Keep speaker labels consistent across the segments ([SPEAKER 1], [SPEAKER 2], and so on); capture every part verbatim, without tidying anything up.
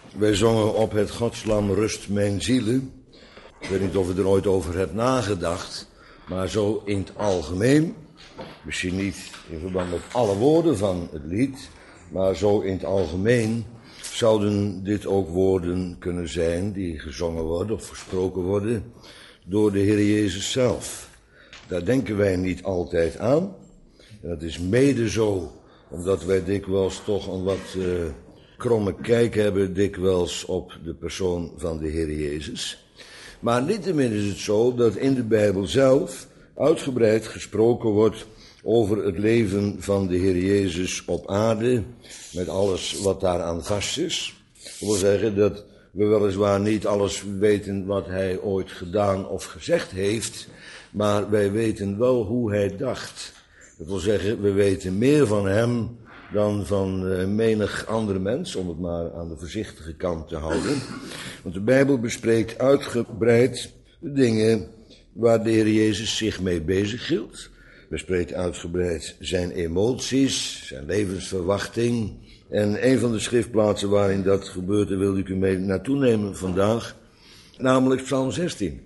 [SPEAKER 1] Wij zongen op het Godslam rust mijn zielen. Ik weet niet of je er ooit over hebt nagedacht, maar zo in het algemeen, misschien niet in verband met alle woorden van het lied, maar zo in het algemeen zouden dit ook woorden kunnen zijn die gezongen worden of gesproken worden door de Heer Jezus zelf. Daar denken wij niet altijd aan. En dat is mede zo, omdat wij dikwijls toch een wat uh, kromme kijk hebben, dikwijls op de persoon van de Heer Jezus. Maar niettemin is het zo dat in de Bijbel zelf uitgebreid gesproken wordt over het leven van de Heer Jezus op aarde, met alles wat daaraan vast is. Dat wil zeggen dat we weliswaar niet alles weten wat hij ooit gedaan of gezegd heeft, maar wij weten wel hoe hij dacht. Dat wil zeggen, we weten meer van hem dan van uh, menig andere mens, om het maar aan de voorzichtige kant te houden. Want de Bijbel bespreekt uitgebreid de dingen waar de Heer Jezus zich mee bezighield. Bespreekt uitgebreid zijn emoties, zijn levensverwachting. En een van de schriftplaatsen waarin dat gebeurt, daar wilde ik u mee naartoe nemen vandaag, namelijk Psalm zestien.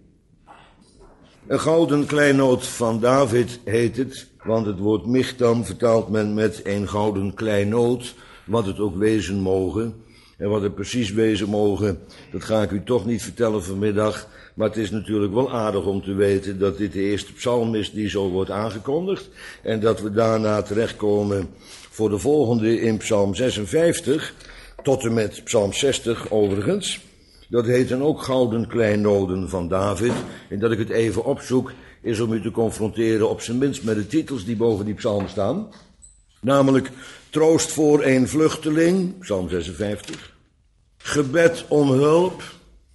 [SPEAKER 1] Een gouden kleinoot van David heet het, want het woord michtam vertaalt men met een gouden kleinoot, wat het ook wezen mogen. En wat het precies wezen mogen, dat ga ik u toch niet vertellen vanmiddag, maar het is natuurlijk wel aardig om te weten dat dit de eerste psalm is die zo wordt aangekondigd, en dat we daarna terechtkomen voor de volgende in psalm zesenvijftig, tot en met psalm zestig overigens. Dat heet dan ook gouden kleinoden van David. En dat ik het even opzoek, is om u te confronteren op zijn minst met de titels die boven die psalm staan. Namelijk, troost voor een vluchteling, psalm zesenvijftig. Gebed om hulp.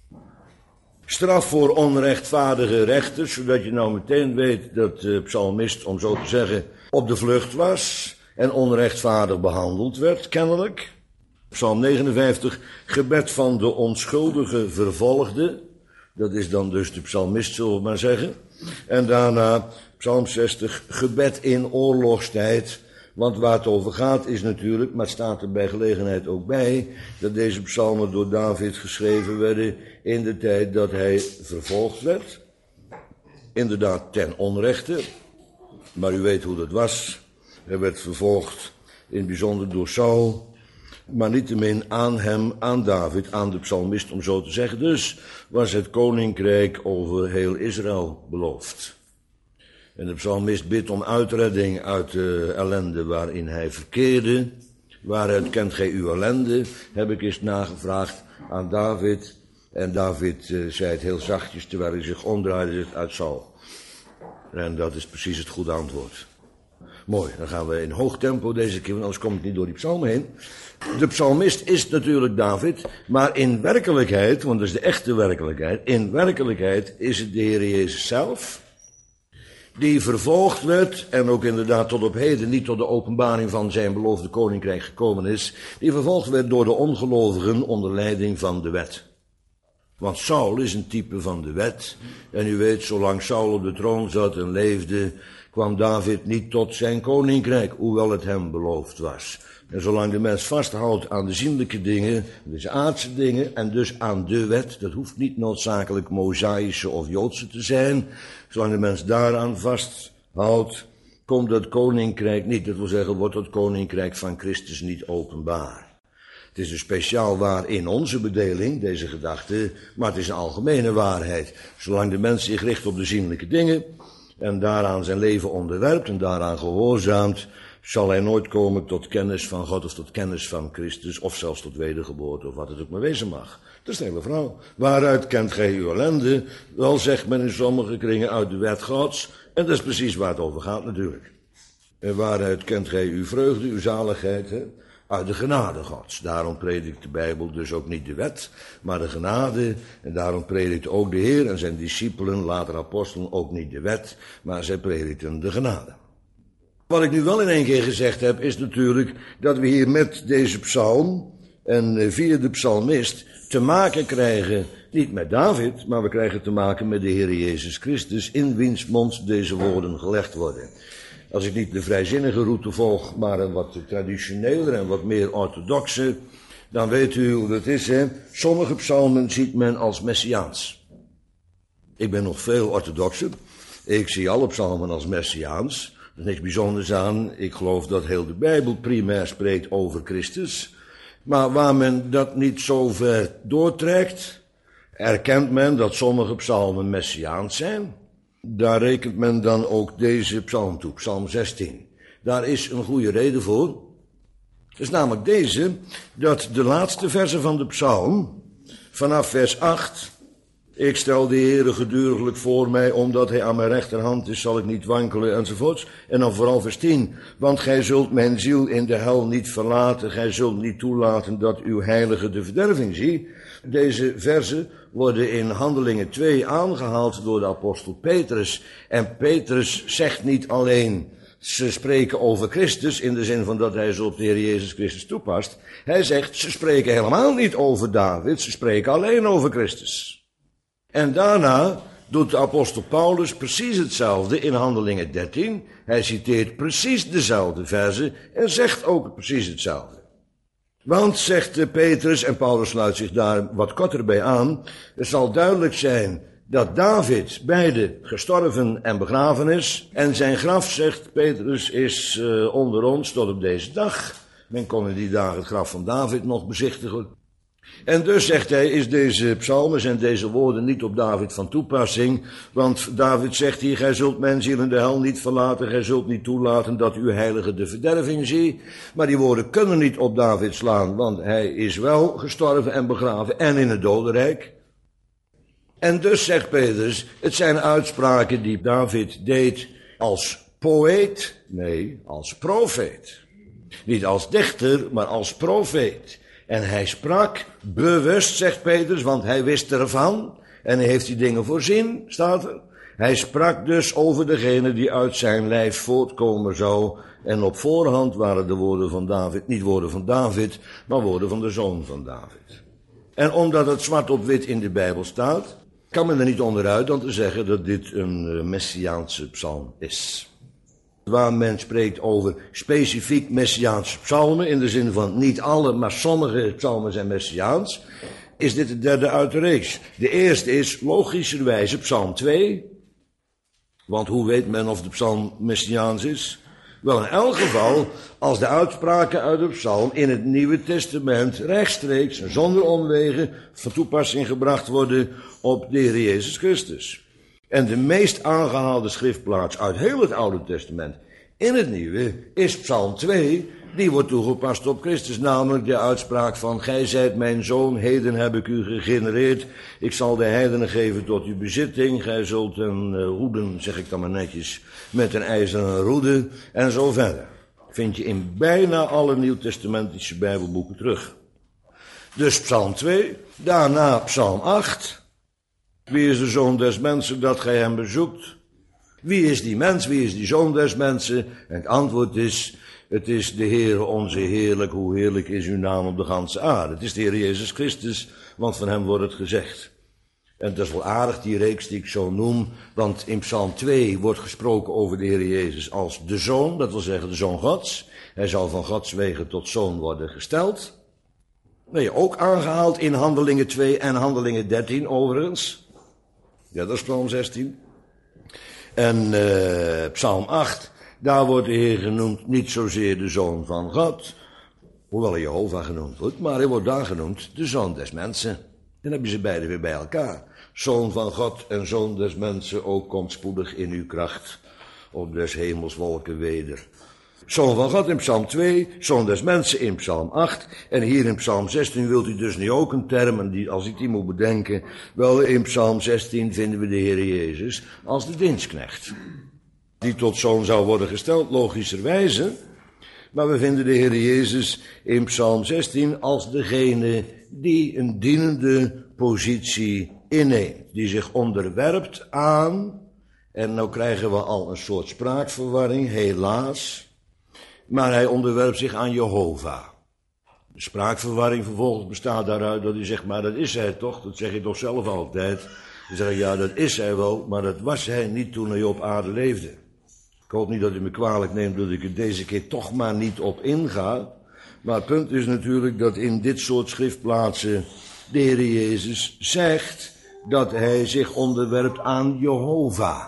[SPEAKER 1] Straf voor onrechtvaardige rechters, zodat je nou meteen weet dat de psalmist, om zo te zeggen, op de vlucht was en onrechtvaardig behandeld werd, kennelijk. Psalm negenenvijftig, gebed van de onschuldige vervolgde. Dat is dan dus de psalmist, zullen we maar zeggen. En daarna psalm zestig, gebed in oorlogstijd. Want waar het over gaat is natuurlijk, maar het staat er bij gelegenheid ook bij, dat deze psalmen door David geschreven werden in de tijd dat hij vervolgd werd. Inderdaad ten onrechte, maar u weet hoe dat was. Hij werd vervolgd in het bijzonder door Saul, maar niettemin aan hem, aan David, aan de psalmist om zo te zeggen. Dus was het koninkrijk over heel Israël beloofd. En de psalmist bidt om uitredding uit de ellende waarin hij verkeerde. Waaruit kent gij uw ellende, heb ik eens nagevraagd aan David. En David uh, zei het heel zachtjes terwijl hij zich omdraaide uit Saul. En dat is precies het goede antwoord. Mooi, dan gaan we in hoog tempo deze keer, want anders kom ik niet door die psalmen heen. De psalmist is natuurlijk David, maar in werkelijkheid, want dat is de echte werkelijkheid, in werkelijkheid is het de Heer Jezus zelf, die vervolgd werd en ook inderdaad tot op heden niet tot de openbaring van zijn beloofde koninkrijk gekomen is, die vervolgd werd door de ongelovigen onder leiding van de wet. Want Saul is een type van de wet, en u weet, zolang Saul op de troon zat en leefde, kwam David niet tot zijn koninkrijk, hoewel het hem beloofd was. En zolang de mens vasthoudt aan de zienlijke dingen, dus aardse dingen, en dus aan de wet, dat hoeft niet noodzakelijk Mosaïsche of Joodse te zijn, zolang de mens daaraan vasthoudt, komt dat koninkrijk niet. Dat wil zeggen, wordt het koninkrijk van Christus niet openbaar. Het is dus speciaal waar in onze bedeling, deze gedachte, maar het is een algemene waarheid. Zolang de mens zich richt op de zienlijke dingen en daaraan zijn leven onderwerpt en daaraan gehoorzaamt, zal hij nooit komen tot kennis van God of tot kennis van Christus of zelfs tot wedergeboorte of wat het ook maar wezen mag. Dat is de hele verhaal. Waaruit kent gij uw ellende? Wel, zegt men in sommige kringen, uit de wet Gods. En dat is precies waar het over gaat natuurlijk. En waaruit kent gij uw vreugde, uw zaligheid? Hè? Uit de genade Gods. Daarom predikt de Bijbel dus ook niet de wet, maar de genade. En daarom predikt ook de Heer en zijn discipelen, later apostelen, ook niet de wet, maar zij predikten de genade. Wat ik nu wel in één keer gezegd heb, is natuurlijk dat we hier met deze psalm en via de psalmist te maken krijgen, niet met David, maar we krijgen te maken met de Heer Jezus Christus, in wiens mond deze woorden gelegd worden. Als ik niet de vrijzinnige route volg, maar een wat traditioneler en wat meer orthodoxe, dan weet u hoe dat is, hè. Sommige psalmen ziet men als messiaans. Ik ben nog veel orthodoxer. Ik zie alle psalmen als messiaans. Er is niks bijzonders aan. Ik geloof dat heel de Bijbel primair spreekt over Christus. Maar waar men dat niet zo ver doortrekt, erkent men dat sommige psalmen messiaans zijn. Daar rekent men dan ook deze psalm toe, psalm zestien. Daar is een goede reden voor. Het is namelijk deze, dat de laatste verse van de psalm, vanaf vers acht... Ik stel de Heere geduriglijk voor mij, omdat hij aan mijn rechterhand is, zal ik niet wankelen, enzovoorts. En dan vooral vers tien. Want gij zult mijn ziel in de hel niet verlaten, gij zult niet toelaten dat uw heilige de verderving zie. Deze verzen worden in Handelingen twee aangehaald door de apostel Petrus. En Petrus zegt niet alleen, ze spreken over Christus, in de zin van dat hij ze op de Heer Jezus Christus toepast. Hij zegt, ze spreken helemaal niet over David, ze spreken alleen over Christus. En daarna doet de apostel Paulus precies hetzelfde in Handelingen dertien. Hij citeert precies dezelfde verzen en zegt ook precies hetzelfde. Want, zegt Petrus, en Paulus sluit zich daar wat korter bij aan, het zal duidelijk zijn dat David beide gestorven en begraven is. En zijn graf, zegt Petrus, is uh, onder ons tot op deze dag. Men kon in die dagen het graf van David nog bezichtigen. En dus, zegt hij, is deze psalmen en deze woorden niet op David van toepassing, want David zegt hier, gij zult mijn ziel in de hel niet verlaten, gij zult niet toelaten dat uw heilige de verderving zie. Maar die woorden kunnen niet op David slaan, want hij is wel gestorven en begraven en in het dodenrijk. En dus, zegt Petrus, het zijn uitspraken die David deed als poëet, nee, als profeet. Niet als dichter, maar als profeet. En hij sprak bewust, zegt Petrus, want hij wist ervan. En hij heeft die dingen voorzien, staat er. Hij sprak dus over degene die uit zijn lijf voortkomen zou. En op voorhand waren de woorden van David niet woorden van David, maar woorden van de zoon van David. En omdat het zwart op wit in de Bijbel staat, kan men er niet onderuit dan te zeggen dat dit een messiaanse psalm is. Waar men spreekt over specifiek messiaanse psalmen, in de zin van niet alle, maar sommige psalmen zijn messiaans, is dit de derde uit de reeks. De eerste is logischerwijze psalm twee, want hoe weet men of de psalm messiaans is? Wel, in elk geval, als de uitspraken uit de psalm in het Nieuwe Testament rechtstreeks, zonder omwegen, van toepassing gebracht worden op de Heer Jezus Christus. En de meest aangehaalde schriftplaats uit heel het Oude Testament in het Nieuwe is psalm twee, die wordt toegepast op Christus, namelijk de uitspraak van, gij zijt mijn zoon, heden heb ik u gegenereerd, ik zal de heidenen geven tot uw bezitting, gij zult een uh, roeden, zeg ik dan maar netjes, met een ijzeren roede, en zo verder. Vind je in bijna alle nieuwtestamentische Bijbelboeken terug. Dus psalm twee, daarna psalm acht. Wie is de zoon des mensen dat gij hem bezoekt? Wie is die mens, wie is die zoon des mensen? En het antwoord is, het is de Heere onze heerlijk, hoe heerlijk is uw naam op de ganse aarde. Het is de Heer Jezus Christus, want van hem wordt het gezegd. En dat is wel aardig, die reeks die ik zo noem, want in psalm twee wordt gesproken over de Heer Jezus als de zoon, dat wil zeggen de zoon Gods. Hij zal van Gods wegen tot zoon worden gesteld. Dat je ook aangehaald in Handelingen twee en Handelingen dertien overigens. Ja, dat is psalm zestien. En uh, psalm acht, daar wordt de Heer genoemd niet zozeer de zoon van God, hoewel hij Jehovah genoemd wordt, maar hij wordt daar genoemd de zoon des mensen. Dan heb je ze beide weer bij elkaar. Zoon van God en zoon des mensen, ook komt spoedig in uw kracht op des hemels wolken weder. Zoon van God in psalm twee, zoon des mensen in psalm acht. En hier in psalm zestien wilt u dus nu ook een term, en die, als ik die moet bedenken. Wel, in psalm zestien vinden we de Heer Jezus als de dienstknecht. Die tot zoon zou worden gesteld, logischerwijze. Maar we vinden de Heer Jezus in psalm zestien als degene die een dienende positie inneemt. Die zich onderwerpt aan, en nou krijgen we al een soort spraakverwarring, helaas. Maar hij onderwerpt zich aan Jehovah. De spraakverwarring vervolgens bestaat daaruit dat hij zegt, maar dat is hij toch? Dat zeg je toch zelf altijd? Dan zeg ik, ja, dat is hij wel, maar dat was hij niet toen hij op aarde leefde. Ik hoop niet dat u me kwalijk neemt dat ik er deze keer toch maar niet op inga. Maar het punt is natuurlijk dat in dit soort schriftplaatsen de Heer Jezus zegt dat hij zich onderwerpt aan Jehovah,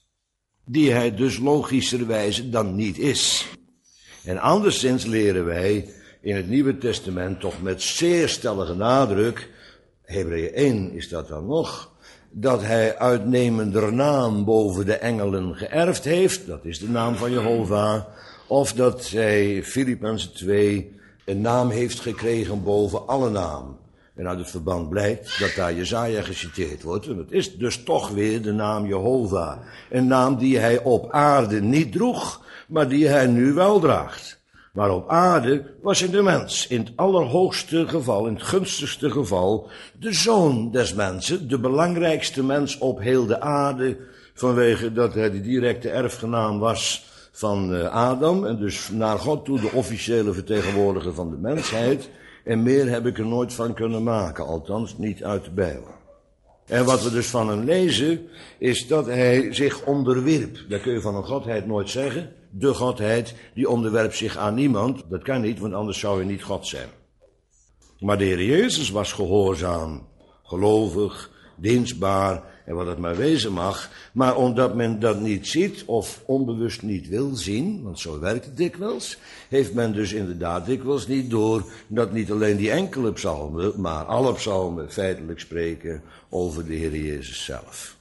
[SPEAKER 1] die hij dus logischerwijze dan niet is. En anderszins leren wij in het Nieuwe Testament toch met zeer stellige nadruk, Hebreeën één is dat dan nog, dat hij uitnemender naam boven de engelen geërfd heeft, dat is de naam van Jehovah, of dat hij, Filippenzen twee, een naam heeft gekregen boven alle naam. En uit het verband blijkt dat daar Jesaja geciteerd wordt. En het is dus toch weer de naam Jehovah. Een naam die hij op aarde niet droeg, maar die hij nu wel draagt. Maar op aarde was hij de mens, in het allerhoogste geval, in het gunstigste geval, de zoon des mensen, de belangrijkste mens op heel de aarde, vanwege dat hij de directe erfgenaam was van uh, Adam, en dus naar God toe de officiële vertegenwoordiger van de mensheid. En meer heb ik er nooit van kunnen maken, althans niet uit de Bijbel. En wat we dus van hem lezen, is dat hij zich onderwierp. Dat kun je van een godheid nooit zeggen. De godheid, die onderwerpt zich aan niemand. Dat kan niet, want anders zou hij niet God zijn. Maar de Heer Jezus was gehoorzaam, gelovig, dienstbaar en wat het maar wezen mag. Maar omdat men dat niet ziet of onbewust niet wil zien, want zo werkt het dikwijls, heeft men dus inderdaad dikwijls niet door dat niet alleen die enkele psalmen, maar alle psalmen feitelijk spreken over de Heer Jezus zelf.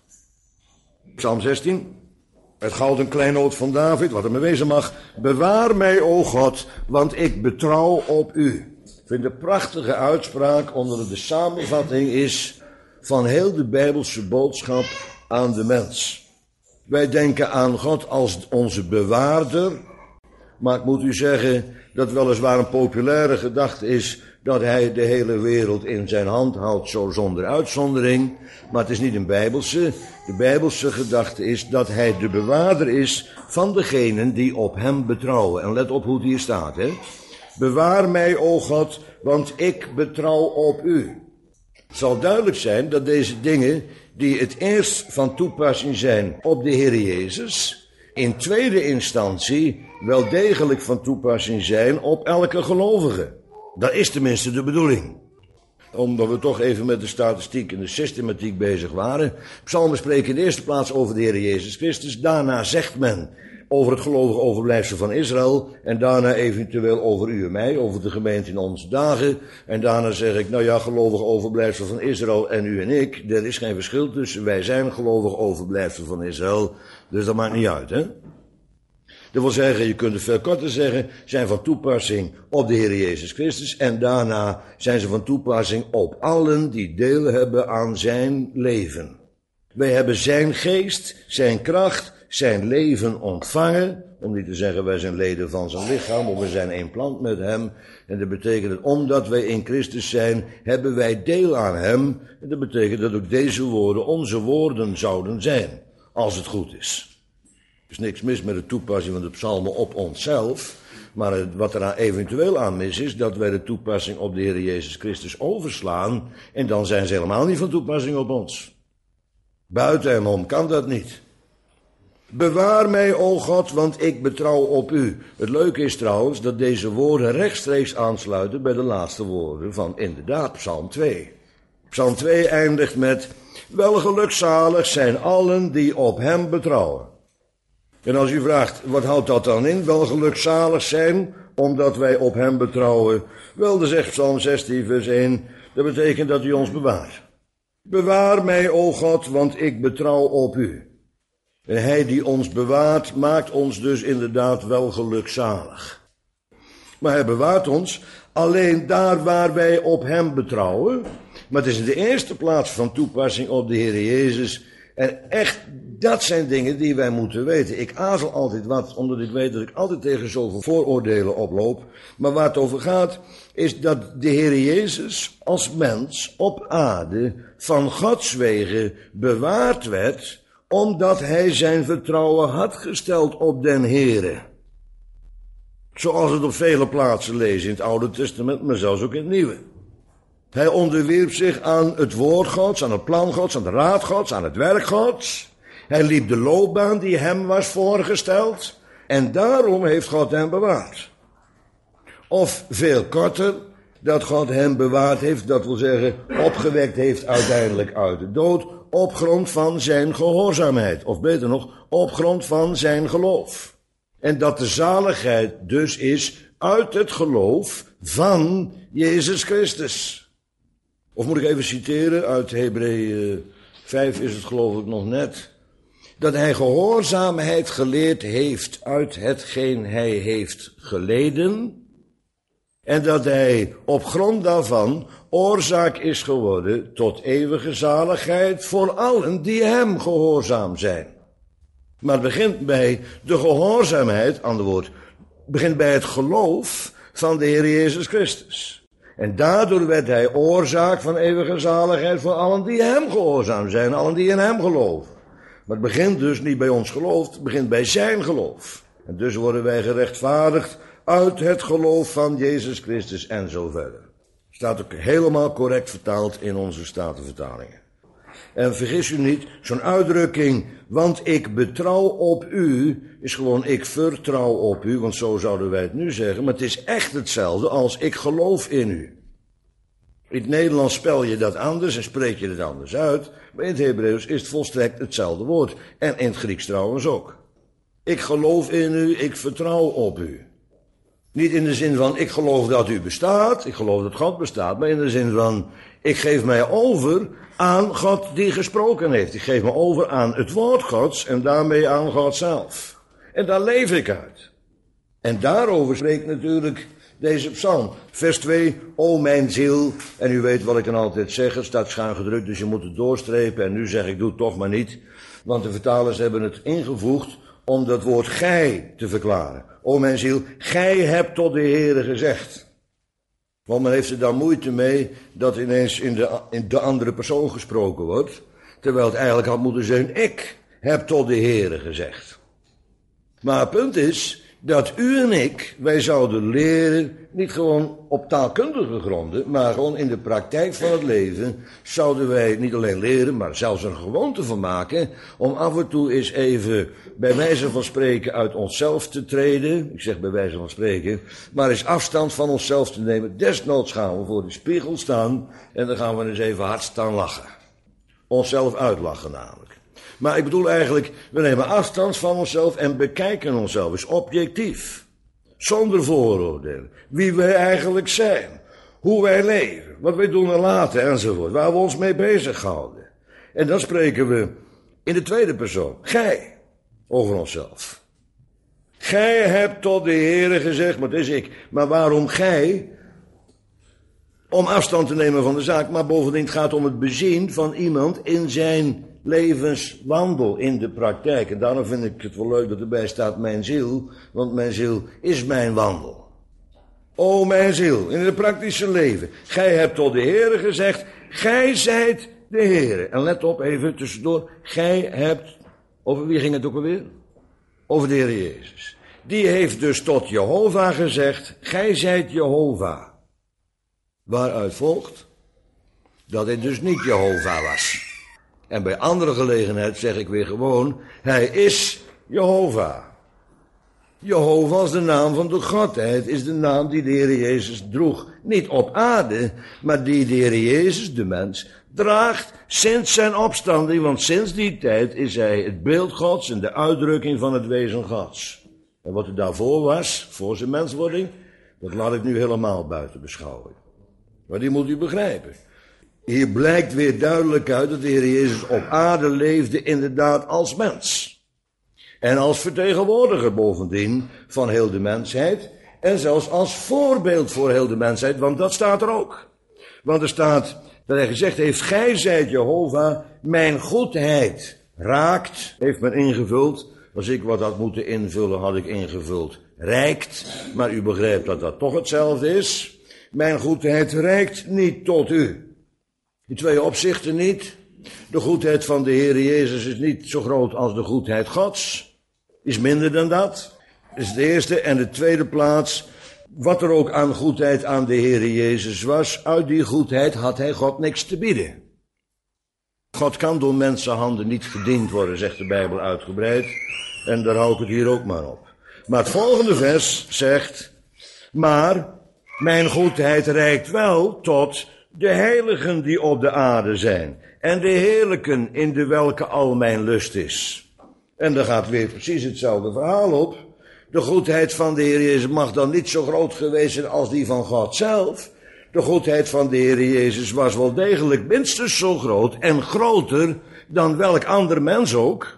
[SPEAKER 1] Psalm zestien. Het gouden kleinood van David, wat er maar wezen mag. Bewaar mij, o God, want ik betrouw op u. Ik vind een prachtige uitspraak onder de samenvatting is van heel de Bijbelse boodschap aan de mens. Wij denken aan God als onze bewaarder, maar ik moet u zeggen dat weliswaar een populaire gedachte is dat hij de hele wereld in zijn hand houdt, zo zonder uitzondering, maar het is niet een Bijbelse. De Bijbelse gedachte is dat hij de bewaarder is van degenen die op hem betrouwen. En let op hoe het hier staat, hè. Bewaar mij, o God, want ik betrouw op u. Het zal duidelijk zijn dat deze dingen, die het eerst van toepassing zijn op de Heer Jezus, in tweede instantie wel degelijk van toepassing zijn op elke gelovige. Dat is tenminste de bedoeling. Omdat we toch even met de statistiek en de systematiek bezig waren. Psalmen spreken in de eerste plaats over de Heer Jezus Christus. Daarna zegt men over het gelovige overblijfsel van Israël. En daarna eventueel over u en mij, over de gemeente in onze dagen. En daarna zeg ik, nou ja, gelovige overblijfsel van Israël en u en ik. Er is geen verschil tussen. Wij zijn gelovige overblijfsel van Israël. Dus dat maakt niet uit, hè. Dat wil zeggen, je kunt het veel korter zeggen, zijn van toepassing op de Heer Jezus Christus. En daarna zijn ze van toepassing op allen die deel hebben aan zijn leven. Wij hebben zijn geest, zijn kracht, zijn leven ontvangen. Om niet te zeggen, wij zijn leden van zijn lichaam, of we zijn één plant met hem. En dat betekent dat omdat wij in Christus zijn, hebben wij deel aan hem. En dat betekent dat ook deze woorden onze woorden zouden zijn, als het goed is. Er is niks mis met de toepassing van de psalmen op onszelf. Maar wat er eventueel aan mis is, dat wij de toepassing op de Heer Jezus Christus overslaan. En dan zijn ze helemaal niet van toepassing op ons. Buiten hem om kan dat niet. Bewaar mij, o God, want ik betrouw op u. Het leuke is trouwens dat deze woorden rechtstreeks aansluiten bij de laatste woorden van inderdaad Psalm twee. Psalm twee eindigt met, welgelukzalig zijn allen die op hem betrouwen. En als u vraagt, wat houdt dat dan in? Wel gelukzalig zijn, omdat wij op hem betrouwen. Wel, dan zegt Psalm zestien vers één, dat betekent dat u ons bewaart. Bewaar mij, o God, want ik betrouw op u. En hij die ons bewaart, maakt ons dus inderdaad wel gelukzalig. Maar hij bewaart ons alleen daar waar wij op hem betrouwen. Maar het is in de eerste plaats van toepassing op de Heer Jezus. En echt, dat zijn dingen die wij moeten weten. Ik aarzel altijd wat, omdat ik weet dat ik altijd tegen zoveel vooroordelen oploop. Maar waar het over gaat, is dat de Heer Jezus als mens op aarde van Gods wegen bewaard werd, omdat hij zijn vertrouwen had gesteld op den Heere. Zoals we het op vele plaatsen lezen in het Oude Testament, maar zelfs ook in het Nieuwe. Hij onderwierp zich aan het woord Gods, aan het plan Gods, aan de raad Gods, aan het werk Gods. Hij liep de loopbaan die hem was voorgesteld. En daarom heeft God hem bewaard. Of veel korter, dat God hem bewaard heeft, dat wil zeggen opgewekt heeft uiteindelijk uit de dood, op grond van zijn gehoorzaamheid. Of beter nog, op grond van zijn geloof. En dat de zaligheid dus is uit het geloof van Jezus Christus. Of moet ik even citeren uit Hebreeën vijf is het geloof ik nog net. Dat hij gehoorzaamheid geleerd heeft uit hetgeen hij heeft geleden. En dat hij op grond daarvan oorzaak is geworden tot eeuwige zaligheid voor allen die hem gehoorzaam zijn. Maar het begint bij de gehoorzaamheid, ander woord, begint bij het geloof van de Heer Jezus Christus. En daardoor werd hij oorzaak van eeuwige zaligheid voor allen die hem gehoorzaam zijn, allen die in hem geloven. Maar het begint dus niet bij ons geloof, het begint bij zijn geloof. En dus worden wij gerechtvaardigd uit het geloof van Jezus Christus en zo verder. Staat ook helemaal correct vertaald in onze Statenvertalingen. En vergis u niet, zo'n uitdrukking, want ik betrouw op u, is gewoon ik vertrouw op u, want zo zouden wij het nu zeggen. Maar het is echt hetzelfde als ik geloof in u. In het Nederlands spel je dat anders en spreek je het anders uit. Maar in het Hebreeuws is het volstrekt hetzelfde woord. En in het Grieks trouwens ook. Ik geloof in u, ik vertrouw op u. Niet in de zin van, ik geloof dat u bestaat, ik geloof dat God bestaat, maar in de zin van, ik geef mij over aan God die gesproken heeft. Ik geef me over aan het woord Gods en daarmee aan God zelf. En daar leef ik uit. En daarover spreekt natuurlijk deze psalm. Vers twee, o mijn ziel, en u weet wat ik dan altijd zeg, het staat schuin gedrukt, dus je moet het doorstrepen, en nu zeg ik, doe het toch maar niet, want de vertalers hebben het ingevoegd om dat woord gij te verklaren. O mijn ziel, gij hebt tot de Heere gezegd. Want men heeft er dan moeite mee dat ineens in de, in de andere persoon gesproken wordt, terwijl het eigenlijk had moeten zijn, ik heb tot de Heere gezegd. Maar het punt is dat u en ik, wij zouden leren, niet gewoon op taalkundige gronden, maar gewoon in de praktijk van het leven, zouden wij niet alleen leren, maar zelfs een gewoonte van maken, om af en toe eens even, bij wijze van spreken, uit onszelf te treden, ik zeg bij wijze van spreken, maar eens afstand van onszelf te nemen. Desnoods gaan we voor de spiegel staan, en dan gaan we eens even hard staan lachen. Onszelf uitlachen namelijk. Maar ik bedoel eigenlijk, we nemen afstand van onszelf en bekijken onszelf eens objectief. Zonder vooroordelen. Wie wij eigenlijk zijn. Hoe wij leven. Wat wij doen en laten enzovoort. Waar we ons mee bezighouden. En dan spreken we in de tweede persoon. Gij. Over onszelf. Gij hebt tot de Heere gezegd, maar dat is ik. Maar waarom gij? Om afstand te nemen van de zaak. Maar bovendien het gaat om het bezien van iemand in zijn levenswandel in de praktijk. En daarom vind ik het wel leuk dat erbij staat mijn ziel, want mijn ziel is mijn wandel. O mijn ziel, in het praktische leven. Gij hebt tot de Heere gezegd, gij zijt de Heere. En let op even tussendoor, gij hebt, over wie ging het ook alweer? Over de Heer Jezus. Die heeft dus tot Jehovah gezegd, gij zijt Jehovah. Waaruit volgt dat hij dus niet Jehovah was. En bij andere gelegenheid zeg ik weer gewoon, hij is Jehovah. Jehovah is de naam van de Godheid, is de naam die de Heer Jezus droeg. Niet op aarde, maar die de Heer Jezus, de mens, draagt sinds zijn opstanding. Want sinds die tijd is hij het beeld Gods en de uitdrukking van het wezen Gods. En wat er daarvoor was, voor zijn menswording, dat laat ik nu helemaal buiten beschouwing. Maar die moet u begrijpen. Hier blijkt weer duidelijk uit dat de Heer Jezus op aarde leefde inderdaad als mens. En als vertegenwoordiger bovendien van heel de mensheid. En zelfs als voorbeeld voor heel de mensheid, want dat staat er ook. Want er staat dat hij gezegd heeft, gij zijt Jehovah, mijn goedheid raakt, heeft men ingevuld. Als ik wat had moeten invullen, had ik ingevuld, reikt. Maar u begrijpt dat dat toch hetzelfde is. Mijn goedheid reikt niet tot u. In twee opzichten niet. De goedheid van de Heer Jezus is niet zo groot als de goedheid Gods. Is minder dan dat. Dat is de eerste. En de tweede plaats, wat er ook aan goedheid aan de Heer Jezus was, uit die goedheid had hij God niks te bieden. God kan door mensenhanden niet gediend worden, zegt de Bijbel uitgebreid. En daar hou ik het hier ook maar op. Maar het volgende vers zegt, maar Mijn goedheid reikt wel tot de heiligen die op de aarde zijn. En de heerlijken in de welke al mijn lust is. En daar gaat weer precies hetzelfde verhaal op. De goedheid van de Heer Jezus mag dan niet zo groot geweest zijn als die van God zelf. De goedheid van de Heer Jezus was wel degelijk minstens zo groot en groter dan welk ander mens ook.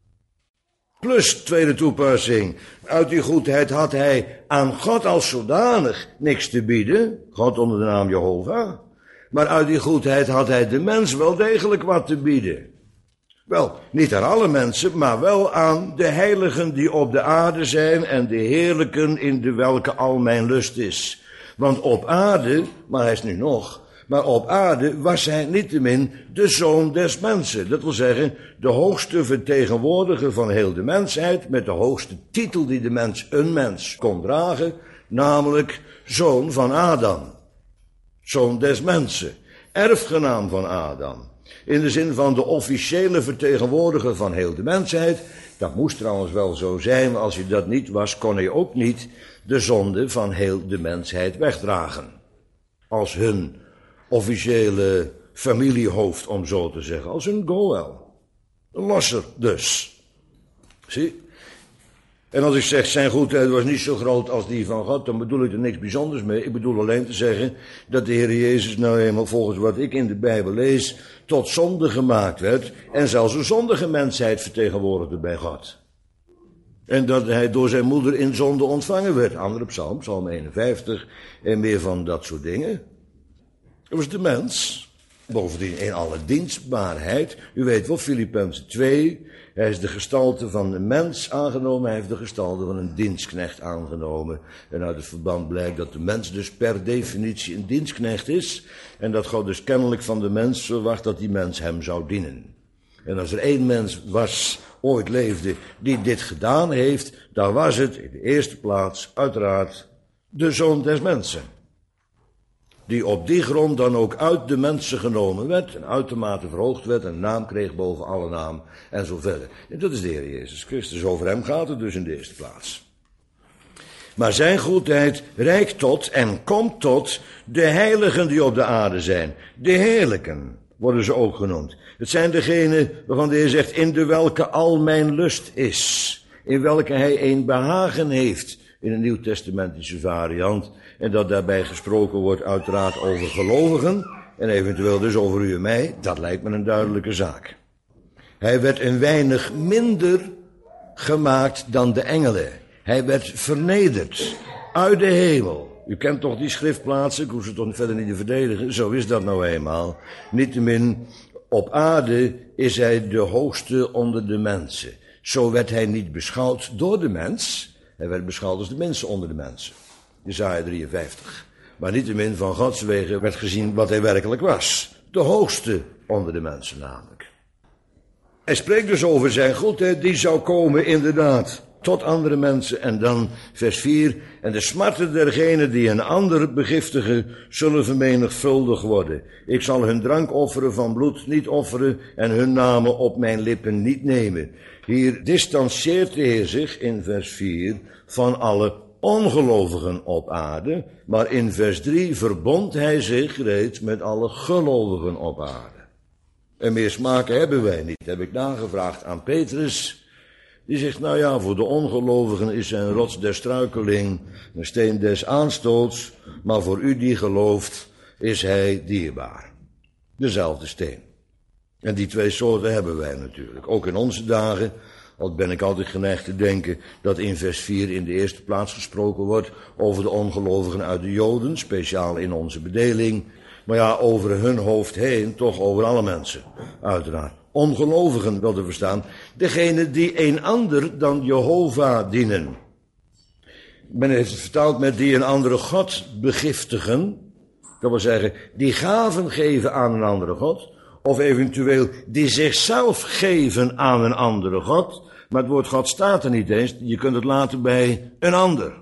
[SPEAKER 1] Plus, tweede toepassing, uit die goedheid had hij aan God als zodanig niks te bieden. God onder de naam Jehovah. Maar uit die goedheid had hij de mens wel degelijk wat te bieden. Wel, niet aan alle mensen, maar wel aan de heiligen die op de aarde zijn en de heerlijken in de welke al mijn lust is. Want op aarde, maar hij is nu nog, maar op aarde was hij niettemin de zoon des mensen. Dat wil zeggen, de hoogste vertegenwoordiger van heel de mensheid, met de hoogste titel die de mens een mens kon dragen, namelijk zoon van Adam. Zoon des mensen, erfgenaam van Adam. In de zin van de officiële vertegenwoordiger van heel de mensheid. Dat moest trouwens wel zo zijn, maar als hij dat niet was, kon hij ook niet de zonde van heel de mensheid wegdragen. Als hun officiële familiehoofd, om zo te zeggen, als hun goel. Een losser dus. Zie? En als ik zeg, zijn goedheid was niet zo groot als die van God, dan bedoel ik er niks bijzonders mee. Ik bedoel alleen te zeggen dat de Heer Jezus nou eenmaal volgens wat ik in de Bijbel lees, tot zonde gemaakt werd en zelfs een zondige mensheid vertegenwoordigde bij God. En dat hij door zijn moeder in zonde ontvangen werd. Andere psalm, psalm eenenvijftig en meer van dat soort dingen. Dat was de mens. Bovendien in alle dienstbaarheid. U weet wel, Filippenzen twee. Hij is de gestalte van een mens aangenomen. Hij heeft de gestalte van een dienstknecht aangenomen. En uit het verband blijkt dat de mens dus per definitie een dienstknecht is. En dat God dus kennelijk van de mens verwacht dat die mens hem zou dienen. En als er één mens was, ooit leefde, die dit gedaan heeft, dan was het in de eerste plaats uiteraard de zoon des mensen. Die op die grond dan ook uit de mensen genomen werd en uitermate verhoogd werd en een naam kreeg boven alle naam en zo verder. En dat is de Heer Jezus Christus. Over hem gaat het dus in de eerste plaats. Maar zijn goedheid reikt tot en komt tot de heiligen die op de aarde zijn. De heerlijken worden ze ook genoemd. Het zijn degenen waarvan de Heer zegt, in de welke al mijn lust is. In welke hij een behagen heeft. In een nieuwtestamentische variant. En dat daarbij gesproken wordt uiteraard over gelovigen. En eventueel dus over u en mij. Dat lijkt me een duidelijke zaak. Hij werd een weinig minder gemaakt dan de engelen. Hij werd vernederd uit de hemel. U kent toch die schriftplaatsen, ik hoef ze toch verder niet te verdedigen. Zo is dat nou eenmaal. Niettemin, op aarde is hij de hoogste onder de mensen. Zo werd hij niet beschouwd door de mens. Hij werd beschouwd als de mensen onder de mensen. Jesaja drieënvijftig. Maar niettemin van Gods wegen werd gezien wat hij werkelijk was. De hoogste onder de mensen namelijk. Hij spreekt dus over zijn goedheid, die zou komen inderdaad tot andere mensen. En dan vers vier. En de smarten dergenen die een ander begiftigen, zullen vermenigvuldigd worden. Ik zal hun drank offeren van bloed niet offeren en hun namen op mijn lippen niet nemen. Hier distancieert de Heer zich in vers vier van alle ongelovigen op aarde. Maar in vers drie verbond hij zich reeds met alle gelovigen op aarde. En meer smaken hebben wij niet. Heb ik nagevraagd aan Petrus. Die zegt, nou ja, voor de ongelovigen is hij een rots der struikeling, een steen des aanstoots, maar voor u die gelooft is hij dierbaar. Dezelfde steen. En die twee soorten hebben wij natuurlijk. Ook in onze dagen, al ben ik altijd geneigd te denken dat in vers vier in de eerste plaats gesproken wordt over de ongelovigen uit de Joden, speciaal in onze bedeling. Maar ja, over hun hoofd heen, toch over alle mensen, uiteraard. Ongelovigen wilden verstaan, degene die een ander dan Jehovah dienen. Men heeft het vertaald met die een andere God begiftigen. Dat wil zeggen, die gaven geven aan een andere God. Of eventueel die zichzelf geven aan een andere God. Maar het woord God staat er niet eens. Je kunt het laten bij een ander.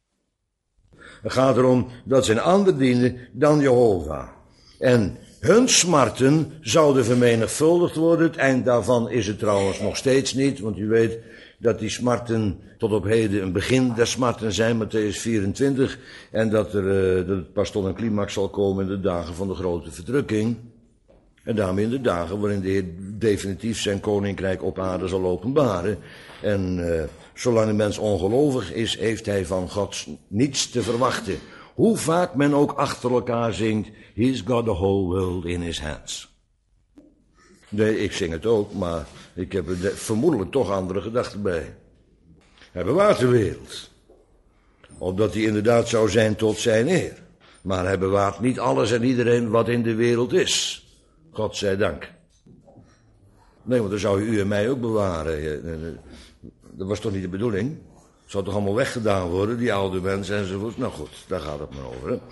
[SPEAKER 1] Het gaat erom dat ze een ander dienen dan Jehovah. En hun smarten zouden vermenigvuldigd worden. Het eind daarvan is het trouwens nog steeds niet. Want u weet, dat die smarten tot op heden een begin der smarten zijn, Matthäus vierentwintig, en dat, er, uh, dat het pas tot een climax zal komen in de dagen van de grote verdrukking. En daarmee in de dagen waarin de Heer definitief zijn koninkrijk op aarde zal openbaren. En uh, zolang de mens ongelovig is, heeft hij van God niets te verwachten. Hoe vaak men ook achter elkaar zingt, He's got the whole world in his hands. Nee, ik zing het ook, maar ik heb er vermoedelijk toch andere gedachten bij. Hij bewaart de wereld. Opdat hij inderdaad zou zijn tot zijn eer. Maar hij bewaart niet alles en iedereen wat in de wereld is. God zij dank. Nee, want dan zou je u en mij ook bewaren. Dat was toch niet de bedoeling? Het zou toch allemaal weggedaan worden, die oude mensen enzovoort. Nou goed, daar gaat het maar over. Hè?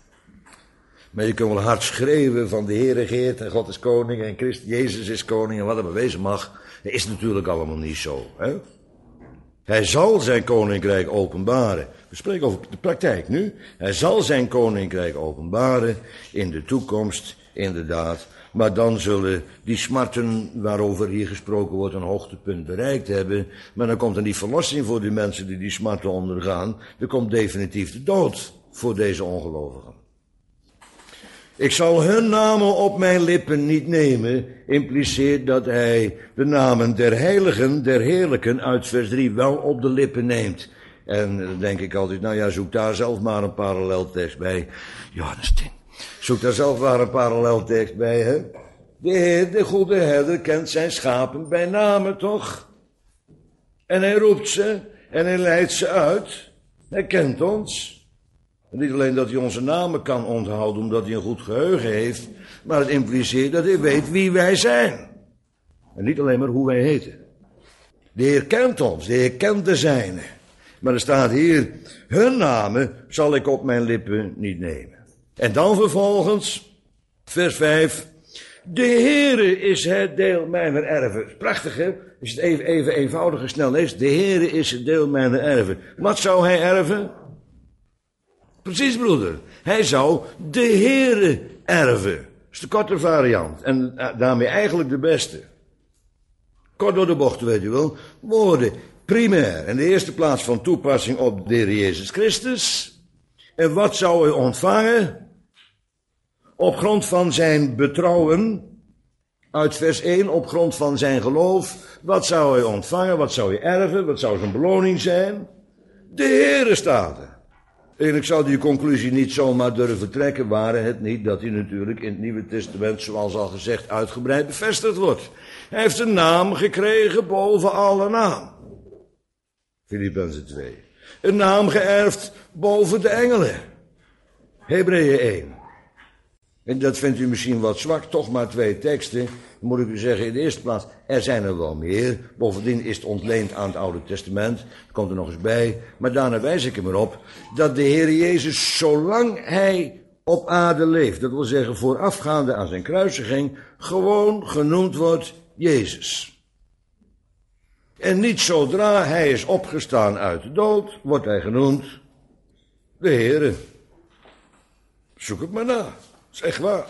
[SPEAKER 1] Maar je kunt wel hard schreeuwen van de Heer regeert en God is koning en Christus, Jezus is koning en wat er maar wezen mag. Dat is natuurlijk allemaal niet zo. Hè? Hij zal zijn koninkrijk openbaren. We spreken over de praktijk nu. Hij zal zijn koninkrijk openbaren in de toekomst, inderdaad. Maar dan zullen die smarten waarover hier gesproken wordt een hoogtepunt bereikt hebben. Maar dan komt er niet verlossing voor die mensen die die smarten ondergaan. Er komt definitief de dood voor deze ongelovigen. Ik zal hun namen op mijn lippen niet nemen, impliceert dat hij de namen der heiligen, der heerlijken uit vers drie wel op de lippen neemt. En dan denk ik altijd, nou ja, zoek daar zelf maar een paralleltekst bij. Ja, dat is het. Zoek daar zelf maar een paralleltekst bij, hè. De Heer, de goede herder, kent zijn schapen bij namen, toch? En hij roept ze en hij leidt ze uit. Hij kent ons. En niet alleen dat hij onze namen kan onthouden omdat hij een goed geheugen heeft, maar het impliceert dat hij weet wie wij zijn. En niet alleen maar hoe wij heten. De Heer kent ons, de Heer kent de zijne. Maar er staat hier, hun namen zal ik op mijn lippen niet nemen. En dan vervolgens, vers vijf, de Heere is het deel mijner erven. Prachtig, hè? Als je het even, even eenvoudiger snel leest, de Heere is het deel mijner erven. Wat zou hij erven? Precies, broeder. Hij zou de Heere erven. Dat is de korte variant. En daarmee eigenlijk de beste. Kort door de bocht, weet u wel. Woorden primair. In de eerste plaats van toepassing op de Heer Jezus Christus. En wat zou hij ontvangen? Op grond van zijn betrouwen. Uit vers één, op grond van zijn geloof. Wat zou hij ontvangen? Wat zou hij erven? Wat zou zijn beloning zijn? De Heere staat er. En ik zou die conclusie niet zomaar durven trekken, waren het niet dat hij natuurlijk in het Nieuwe Testament, zoals al gezegd, uitgebreid bevestigd wordt. Hij heeft een naam gekregen boven alle naam. Filippenzen twee. Een naam geërfd boven de engelen. Hebreeën één. En dat vindt u misschien wat zwak, toch maar twee teksten. Dan moet ik u zeggen, in de eerste plaats, er zijn er wel meer. Bovendien is het ontleend aan het Oude Testament. Dat komt er nog eens bij. Maar daarna wijs ik er maar op dat de Heer Jezus, zolang hij op aarde leeft, dat wil zeggen voorafgaande aan zijn kruisiging, gewoon genoemd wordt Jezus. En niet zodra hij is opgestaan uit de dood, wordt hij genoemd de Heere. Zoek het maar na. Dat is echt waar.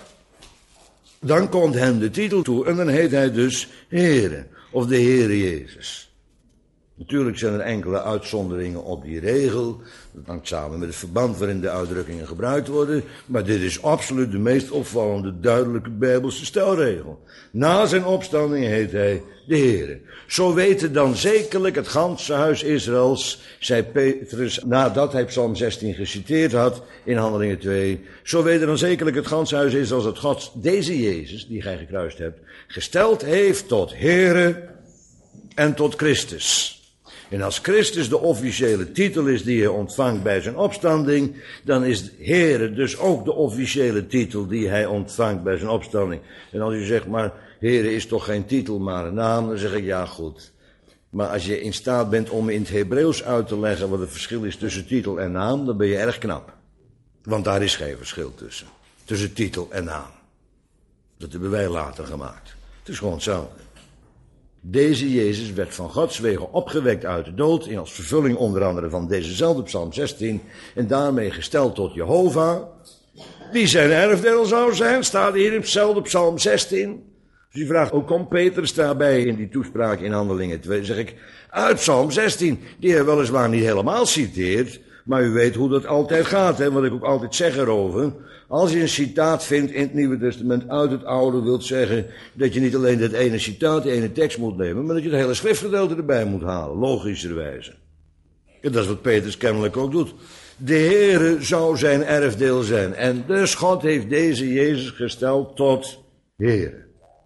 [SPEAKER 1] Dan komt hem de titel toe en dan heet hij dus Heere of de Heere Jezus. Natuurlijk zijn er enkele uitzonderingen op die regel. Dat hangt samen met het verband waarin de uitdrukkingen gebruikt worden. Maar dit is absoluut de meest opvallende, duidelijke Bijbelse stelregel. Na zijn opstanding heet hij de Heere. Zo weten dan zekerlijk het ganse huis Israëls, zei Petrus, nadat hij Psalm zestien geciteerd had in Handelingen twee. Zo weten dan zekerlijk het ganse huis Israëls dat God deze Jezus, die gij gekruist hebt, gesteld heeft tot Heere en tot Christus. En als Christus de officiële titel is die hij ontvangt bij zijn opstanding, dan is Heere dus ook de officiële titel die hij ontvangt bij zijn opstanding. En als u zegt, maar Heere is toch geen titel, maar een naam, dan zeg ik, ja goed. Maar als je in staat bent om in het Hebreeuws uit te leggen wat het verschil is tussen titel en naam, dan ben je erg knap. Want daar is geen verschil tussen. Tussen titel en naam. Dat hebben wij later gemaakt. Het is gewoon hetzelfde. Deze Jezus werd van Gods wegen opgewekt uit de dood, in als vervulling onder andere van dezezelfde Psalm zestien, en daarmee gesteld tot Jehovah, die zijn erfdeel zou zijn, staat hier in hetzelfde Psalm zestien. Dus u vraagt, hoe komt Petrus daarbij in die toespraak in Handelingen twee? Zeg ik, uit Psalm zestien, die hij weliswaar niet helemaal citeert, maar u weet hoe dat altijd gaat, hè, wat ik ook altijd zeg erover. Als je een citaat vindt in het Nieuwe Testament uit het Oude, wilt zeggen dat je niet alleen dat ene citaat, die ene tekst moet nemen, maar dat je het hele schriftgedeelte erbij moet halen, logischerwijze. En dat is wat Petrus kennelijk ook doet. De Heere zou zijn erfdeel zijn. En dus God heeft deze Jezus gesteld tot Heere.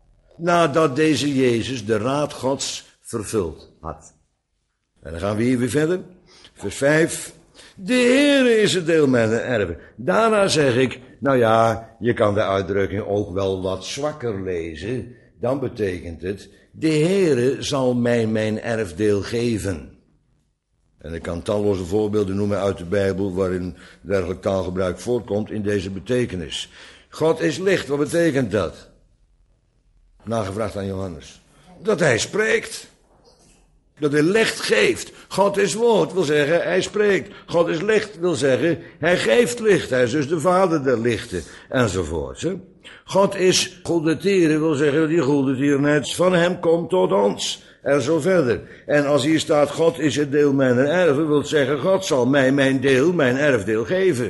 [SPEAKER 1] Nadat deze Jezus de raad Gods vervuld had. En dan gaan we hier weer verder. Vers vijf. De Heere is het deel mijner erven. Daarna zeg ik, nou ja, je kan de uitdrukking ook wel wat zwakker lezen. Dan betekent het, de Heere zal mij mijn erfdeel geven. En ik kan talloze voorbeelden noemen uit de Bijbel waarin dergelijk taalgebruik voorkomt in deze betekenis. God is licht, wat betekent dat? Nagevraagd aan Johannes. Dat hij spreekt. Dat hij licht geeft. God is woord, wil zeggen, hij spreekt. God is licht, wil zeggen, hij geeft licht. Hij is dus de vader der lichten, enzovoort. Hè? God is goedertieren, wil zeggen, die goedertierenheid van hem komt tot ons. En zo verder. En als hier staat, God is het deel mijner erven, wil zeggen, God zal mij mijn deel, mijn erfdeel geven.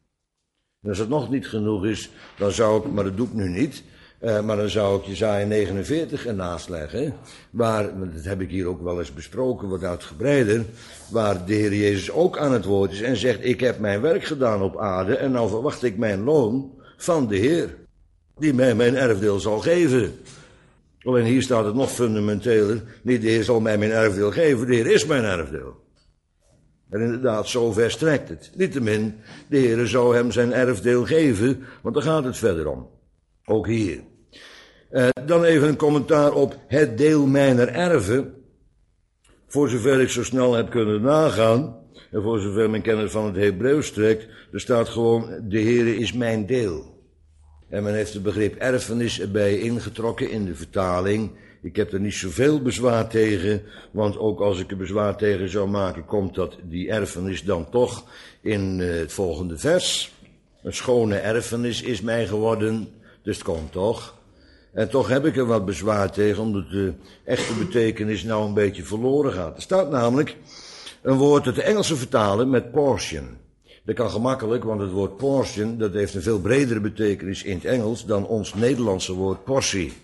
[SPEAKER 1] En als het nog niet genoeg is, dan zou ik, maar dat doe ik nu niet, uh, maar dan zou ik Jesaja negenenveertig ernaast leggen, waar, dat heb ik hier ook wel eens besproken, wat uitgebreider, waar de Heer Jezus ook aan het woord is en zegt, ik heb mijn werk gedaan op aarde en nou verwacht ik mijn loon van de Heer, die mij mijn erfdeel zal geven. Alleen hier staat het nog fundamenteler. Niet de Heer zal mij mijn erfdeel geven, de Heer is mijn erfdeel. En inderdaad, zo ver strekt het. Niettemin, de Heer zou hem zijn erfdeel geven, want daar gaat het verder om. Ook hier. Uh, dan even een commentaar op het deel mijner erven. Voor zover ik zo snel heb kunnen nagaan, en voor zover mijn kennis van het Hebreeuws strekt, er staat gewoon, de Heer is mijn deel. En men heeft het begrip erfenis erbij ingetrokken in de vertaling. Ik heb er niet zoveel bezwaar tegen, want ook als ik er bezwaar tegen zou maken, komt dat die erfenis dan toch in het volgende vers. Een schone erfenis is mij geworden, dus het komt toch. En toch heb ik er wat bezwaar tegen, omdat de echte betekenis nou een beetje verloren gaat. Er staat namelijk een woord uit de Engelse vertalen met portion. Dat kan gemakkelijk, want het woord portion, dat heeft een veel bredere betekenis in het Engels dan ons Nederlandse woord portie.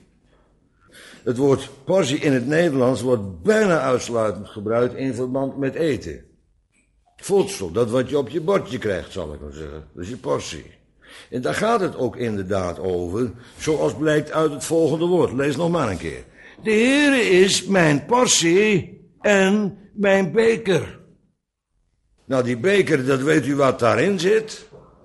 [SPEAKER 1] Het woord portie in het Nederlands wordt bijna uitsluitend gebruikt in verband met eten. Voedsel, dat wat je op je bordje krijgt, zal ik maar zeggen. Dat is je portie. En daar gaat het ook inderdaad over, zoals blijkt uit het volgende woord. Lees nog maar een keer. De Heere is mijn portie en mijn beker. Nou, die beker, dat weet u wat daarin zit.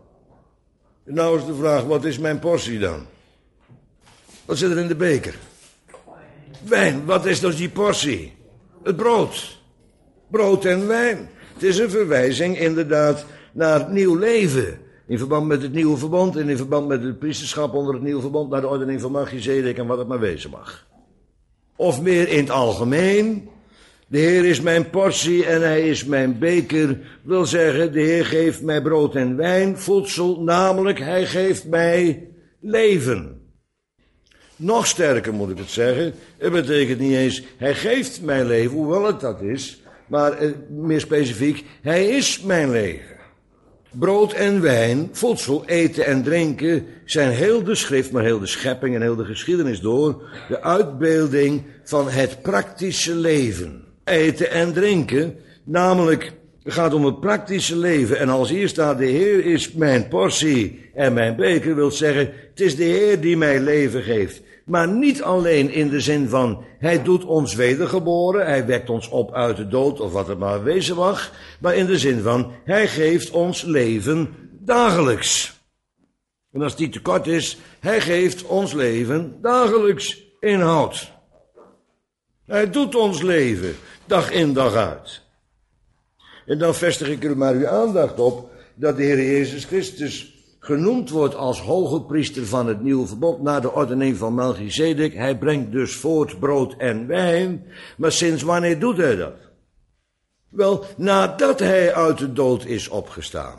[SPEAKER 1] Nou is de vraag, wat is mijn portie dan? Wat zit er in de beker? Wijn, wat is dus die portie? Het brood. Brood en wijn. Het is een verwijzing inderdaad naar het nieuw leven. In verband met het nieuwe verbond en in verband met het priesterschap onder het nieuwe verbond, naar de ordening van Melchizedek en wat het maar wezen mag. Of meer in het algemeen. De Heer is mijn portie en hij is mijn beker, wil zeggen, de Heer geeft mij brood en wijn, voedsel, namelijk hij geeft mij leven. Nog sterker moet ik het zeggen, het betekent niet eens, hij geeft mij leven, hoewel het dat is, maar eh, meer specifiek, hij is mijn leven. Brood en wijn, voedsel, eten en drinken zijn heel de schrift, maar heel de schepping en heel de geschiedenis door, de uitbeelding van het praktische leven. Eten en drinken, namelijk, het gaat om het praktische leven. En als hier staat, de Heer is mijn portie en mijn beker, wil zeggen, het is de Heer die mij leven geeft. Maar niet alleen in de zin van, hij doet ons wedergeboren, hij wekt ons op uit de dood, of wat het maar wezen mag, maar in de zin van, hij geeft ons leven dagelijks. En als die te kort is, hij geeft ons leven dagelijks inhoud. Hij doet ons leven, dag in dag uit. En dan vestig ik er maar uw aandacht op, dat de Heer Jezus Christus genoemd wordt als hoge priester van het nieuwe verbond, naar de ordening van Melchizedek. Hij brengt dus voort brood en wijn, maar sinds wanneer doet hij dat? Wel, nadat hij uit de dood is opgestaan.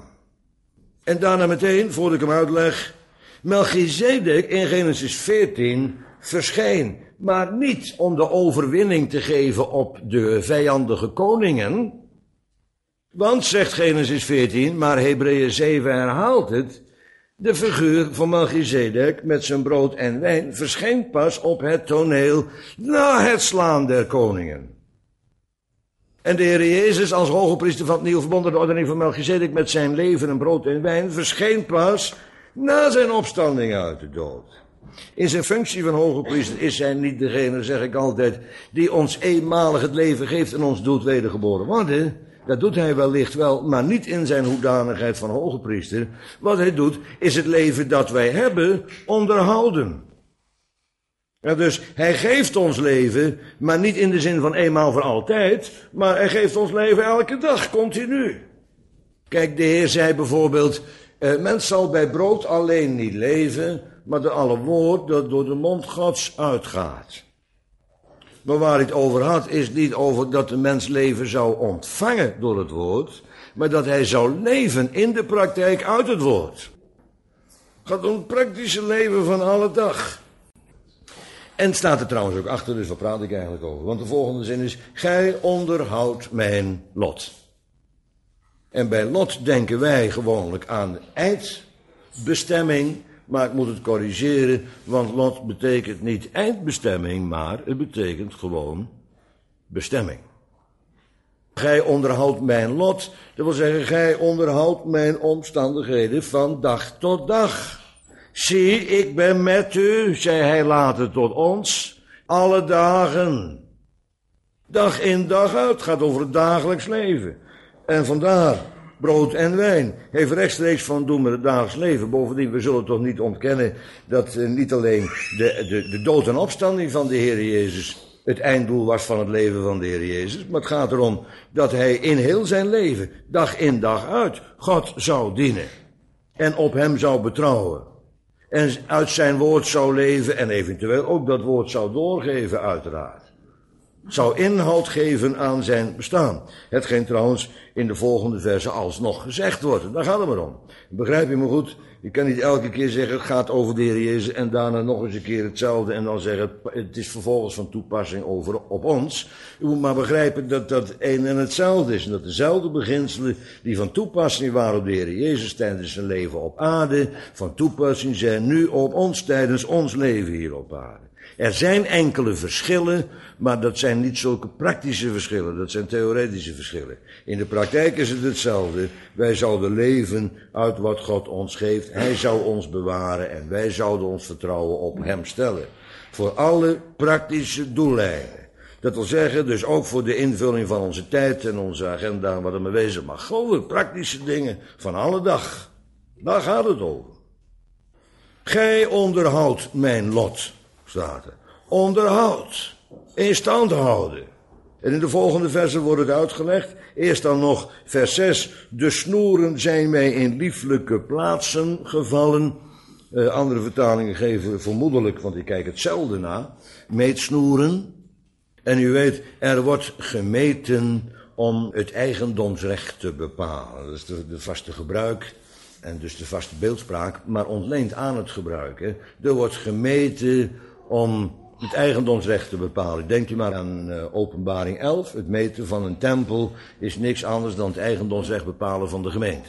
[SPEAKER 1] En daarna meteen, voordat ik hem uitleg, Melchizedek in Genesis veertien verscheen, maar niet om de overwinning te geven op de vijandige koningen. Want, zegt Genesis veertien, maar Hebreeën zeven herhaalt het, de figuur van Melchizedek met zijn brood en wijn verscheen pas op het toneel na het slaan der koningen. En de Heer Jezus als hoge priester van het nieuwe verbond, de ordening van Melchizedek met zijn leven en brood en wijn, verscheen pas na zijn opstanding uit de dood. In zijn functie van hoge priester is hij niet degene, zeg ik altijd, die ons eenmalig het leven geeft en ons doet wedergeboren worden. Dat doet hij wellicht wel, maar niet in zijn hoedanigheid van hoge priester. Wat hij doet, is het leven dat wij hebben onderhouden. Ja, dus hij geeft ons leven, maar niet in de zin van eenmaal voor altijd, maar hij geeft ons leven elke dag, continu. Kijk, de Heer zei bijvoorbeeld, eh, mens zal bij brood alleen niet leven, maar door alle woord dat door de mond Gods uitgaat. Maar waar hij het over had, is niet over dat de mens leven zou ontvangen door het woord, maar dat hij zou leven in de praktijk uit het woord. Het gaat om het praktische leven van alle dag. En het staat er trouwens ook achter, dus waar praat ik eigenlijk over? Want de volgende zin is, gij onderhoudt mijn lot. En bij lot denken wij gewoonlijk aan de eindbestemming, maar ik moet het corrigeren, want lot betekent niet eindbestemming, maar het betekent gewoon bestemming. Gij onderhoudt mijn lot, dat wil zeggen, gij onderhoudt mijn omstandigheden van dag tot dag. Zie, ik ben met u, zei hij later tot ons, alle dagen. Dag in dag uit, gaat over het dagelijks leven. En vandaar, brood en wijn heeft rechtstreeks van doen met het dagelijks leven. Bovendien, we zullen toch niet ontkennen dat uh, niet alleen de, de, de dood en opstanding van de Heer Jezus het einddoel was van het leven van de Heer Jezus. Maar het gaat erom dat hij in heel zijn leven, dag in dag uit, God zou dienen. En op hem zou betrouwen. En uit zijn woord zou leven en eventueel ook dat woord zou doorgeven uiteraard. Zou inhoud geven aan zijn bestaan. Hetgeen trouwens in de volgende verse alsnog gezegd wordt. Daar gaat het maar om. Begrijp je me goed? Je kan niet elke keer zeggen het gaat over de Heer Jezus en daarna nog eens een keer hetzelfde en dan zeggen het is vervolgens van toepassing over op ons. U moet maar begrijpen dat dat een en hetzelfde is. En dat dezelfde beginselen die van toepassing waren op de Heer Jezus tijdens zijn leven op aarde, van toepassing zijn nu op ons tijdens ons leven hier op aarde. Er zijn enkele verschillen, maar dat zijn niet zulke praktische verschillen, dat zijn theoretische verschillen. In de praktijk is het hetzelfde. Wij zouden leven uit wat God ons geeft. Hij zou ons bewaren en wij zouden ons vertrouwen op hem stellen. Voor alle praktische doeleinden. Dat wil zeggen, dus ook voor de invulling van onze tijd en onze agenda en wat er mee wezen mag. Gewoon praktische dingen van alle dag. Daar gaat het over. Gij onderhoudt mijn lot. Staat er. Onderhoud. In stand houden. En in de volgende versen wordt het uitgelegd. Eerst dan nog vers zes. De snoeren zijn mij in lieflijke plaatsen gevallen. Uh, andere vertalingen geven vermoedelijk, want ik kijk hetzelfde na. Meetsnoeren. En u weet, er wordt gemeten om het eigendomsrecht te bepalen. Dat is de, de vaste gebruik. En dus de vaste beeldspraak, maar ontleend aan het gebruik. Hè. Er wordt gemeten om het eigendomsrecht te bepalen. Denk je maar aan uh, Openbaring elf. Het meten van een tempel is niks anders dan het eigendomsrecht bepalen van de gemeente.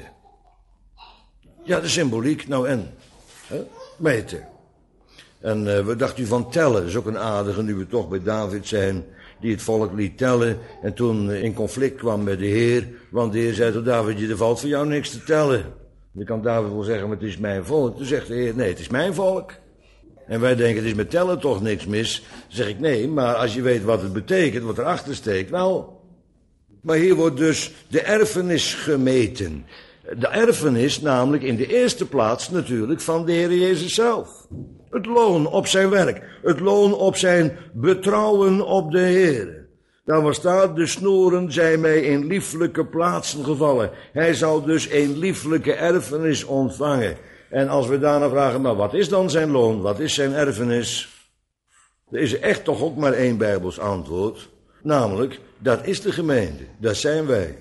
[SPEAKER 1] Ja, de symboliek, nou en? Hè? Meten. En uh, wat dacht u van tellen? Dat is ook een aardige, nu we toch bij David zijn, die het volk liet tellen en toen uh, in conflict kwam met de Heer. Want de Heer zei tot David, er valt voor jou niks te tellen. Dan kan David wel zeggen, maar het is mijn volk. Toen zegt de Heer, nee, het is mijn volk. En wij denken, het is met tellen toch niks mis. Dan zeg ik, nee, maar als je weet wat het betekent, wat erachter steekt, wel. Maar hier wordt dus de erfenis gemeten. De erfenis namelijk in de eerste plaats natuurlijk van de Heer Jezus zelf. Het loon op zijn werk. Het loon op zijn betrouwen op de Heer. Daar waar staat, de snoeren zijn mij in lieflijke plaatsen gevallen. Hij zou dus een lieflijke erfenis ontvangen. En als we daarna vragen, maar wat is dan zijn loon? Wat is zijn erfenis? Er is echt toch ook maar één Bijbels antwoord. Namelijk, dat is de gemeente. Dat zijn wij.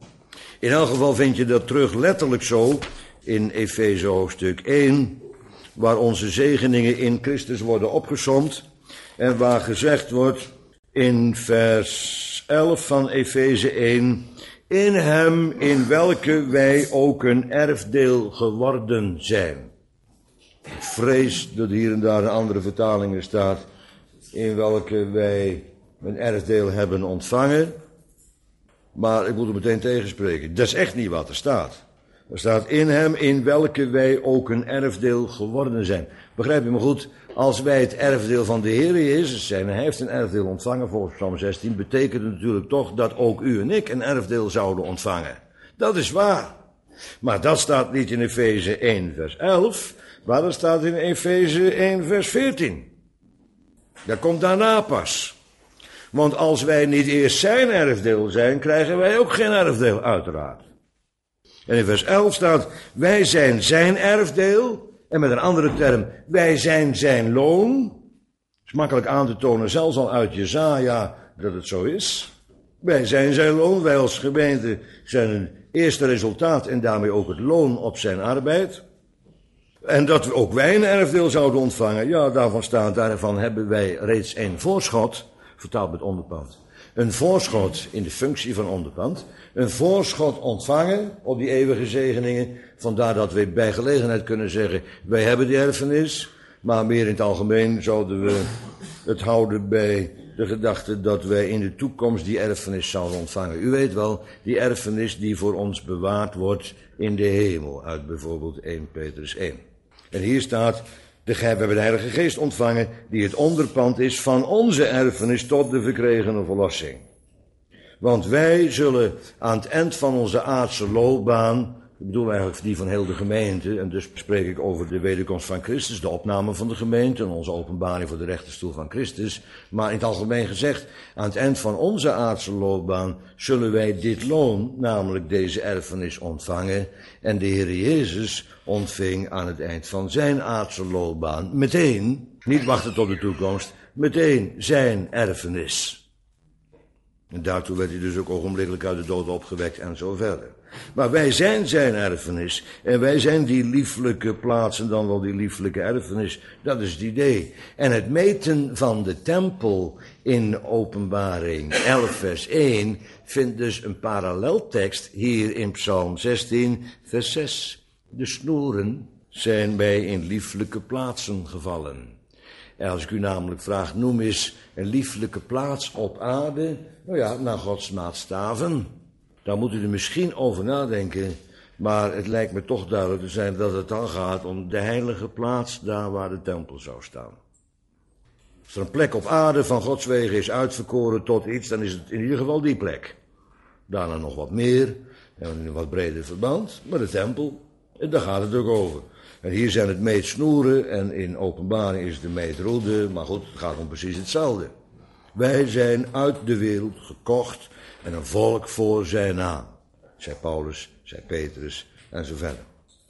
[SPEAKER 1] In elk geval vind je dat terug letterlijk zo in Efeze hoofdstuk één. waar onze zegeningen in Christus worden opgesomd en waar gezegd wordt in vers elf van Efeze één, in hem in welke wij ook een erfdeel geworden zijn. Ik vrees dat hier en daar in andere vertalingen staat, in welke wij een erfdeel hebben ontvangen. Maar ik moet er meteen tegenspreken. Dat is echt niet wat er staat. Er staat in hem in welke wij ook een erfdeel geworden zijn. Begrijp je me goed? Als wij het erfdeel van de Heer Jezus zijn, en hij heeft een erfdeel ontvangen volgens Psalm zestien, betekent het natuurlijk toch dat ook u en ik een erfdeel zouden ontvangen. Dat is waar. Maar dat staat niet in Efeze één vers elf, maar dat staat in Efeze één vers veertien. Dat komt daarna pas. Want als wij niet eerst zijn erfdeel zijn, krijgen wij ook geen erfdeel, uiteraard. En in vers elf staat, wij zijn zijn erfdeel. En met een andere term, wij zijn zijn loon. Het is makkelijk aan te tonen, zelfs al uit Jesaja, dat het zo is. Wij zijn zijn loon, wij als gemeente zijn een eerste resultaat en daarmee ook het loon op zijn arbeid. En dat we ook wij een erfdeel zouden ontvangen, ja, daarvan staat, daarvan hebben wij reeds een voorschot, vertaald met onderpand. Een voorschot in de functie van onderpand. Een voorschot ontvangen op die eeuwige zegeningen. Vandaar dat we bij gelegenheid kunnen zeggen, wij hebben die erfenis. Maar meer in het algemeen zouden we het houden bij de gedachte dat wij in de toekomst die erfenis zouden ontvangen. U weet wel, die erfenis die voor ons bewaard wordt in de hemel. Uit bijvoorbeeld eerste Petrus één. En hier staat, we hebben de Heilige Geest ontvangen, die het onderpand is van onze erfenis tot de verkregene verlossing. Want wij zullen aan het eind van onze aardse loopbaan, ik bedoel eigenlijk die van heel de gemeente, en dus spreek ik over de wederkomst van Christus, de opname van de gemeente en onze openbaring voor de rechterstoel van Christus. Maar in het algemeen gezegd, aan het eind van onze aardse loopbaan zullen wij dit loon, namelijk deze erfenis, ontvangen. En de Heer Jezus ontving aan het eind van zijn aardse loopbaan meteen, niet wachten tot de toekomst, meteen zijn erfenis. En daartoe werd hij dus ook ogenblikkelijk uit de dood opgewekt en zo verder. Maar wij zijn zijn erfenis. En wij zijn die lieflijke plaatsen, dan wel die lieflijke erfenis. Dat is het idee. En het meten van de tempel in Openbaring elf vers één vindt dus een paralleltekst hier in Psalm zestien vers zes. De snoeren zijn mij in lieflijke plaatsen gevallen. En als ik u namelijk vraag, noem eens een lieflijke plaats op aarde, nou ja, naar Gods maatstaven. Dan moet u er misschien over nadenken, maar het lijkt me toch duidelijk te zijn dat het dan gaat om de heilige plaats, daar waar de tempel zou staan. Als er een plek op aarde van Gods wegen is uitverkoren tot iets, dan is het in ieder geval die plek. Daarna nog wat meer, en in een wat breder verband, maar de tempel, en daar gaat het ook over. En hier zijn het meetsnoeren en in Openbaring is het de meetroede, maar goed, het gaat om precies hetzelfde. Wij zijn uit de wereld gekocht en een volk voor zijn naam, zei Paulus, zei Petrus en zo verder.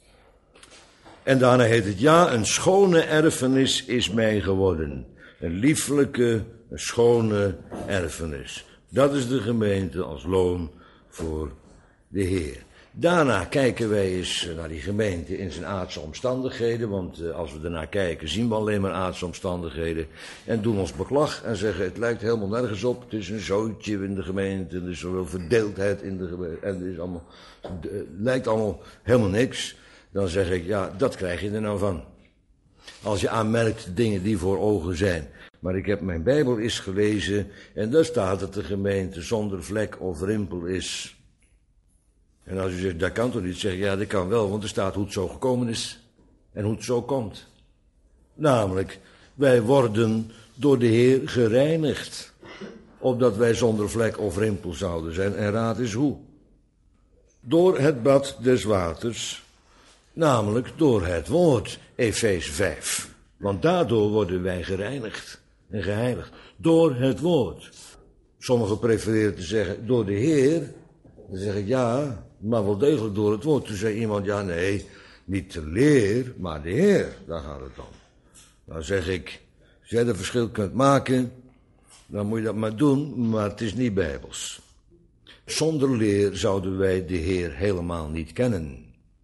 [SPEAKER 1] En daarna heet het, ja, een schone erfenis is mij geworden. Een lieflijke, een schone erfenis. Dat is de gemeente als loon voor de Heer. Daarna kijken wij eens naar die gemeente in zijn aardse omstandigheden, want uh, als we ernaar kijken zien we alleen maar aardse omstandigheden en doen ons beklag en zeggen het lijkt helemaal nergens op, het is een zootje in de gemeente, er is zoveel verdeeldheid in de gemeente en het is allemaal, het lijkt allemaal helemaal niks. Dan zeg ik, ja, dat krijg je er nou van. Als je aanmerkt dingen die voor ogen zijn. Maar ik heb mijn Bijbel eens gelezen en daar staat dat de gemeente zonder vlek of rimpel is. En als u zegt, dat kan toch niet, zeg ik, ja, dat kan wel, want er staat hoe het zo gekomen is en hoe het zo komt. Namelijk, wij worden door de Heer gereinigd, opdat wij zonder vlek of rimpel zouden zijn. En raad eens hoe. Door het bad des waters, namelijk door het woord, Efeze vijf. Want daardoor worden wij gereinigd en geheiligd. Door het woord. Sommigen prefereren te zeggen, door de Heer. Dan zeg ik, ja, maar wel degelijk door het woord. Toen zei iemand, ja nee, niet de leer, maar de Heer, daar gaat het om. Dan zeg ik, als jij dat verschil kunt maken, dan moet je dat maar doen, maar het is niet bijbels. Zonder leer zouden wij de Heer helemaal niet kennen.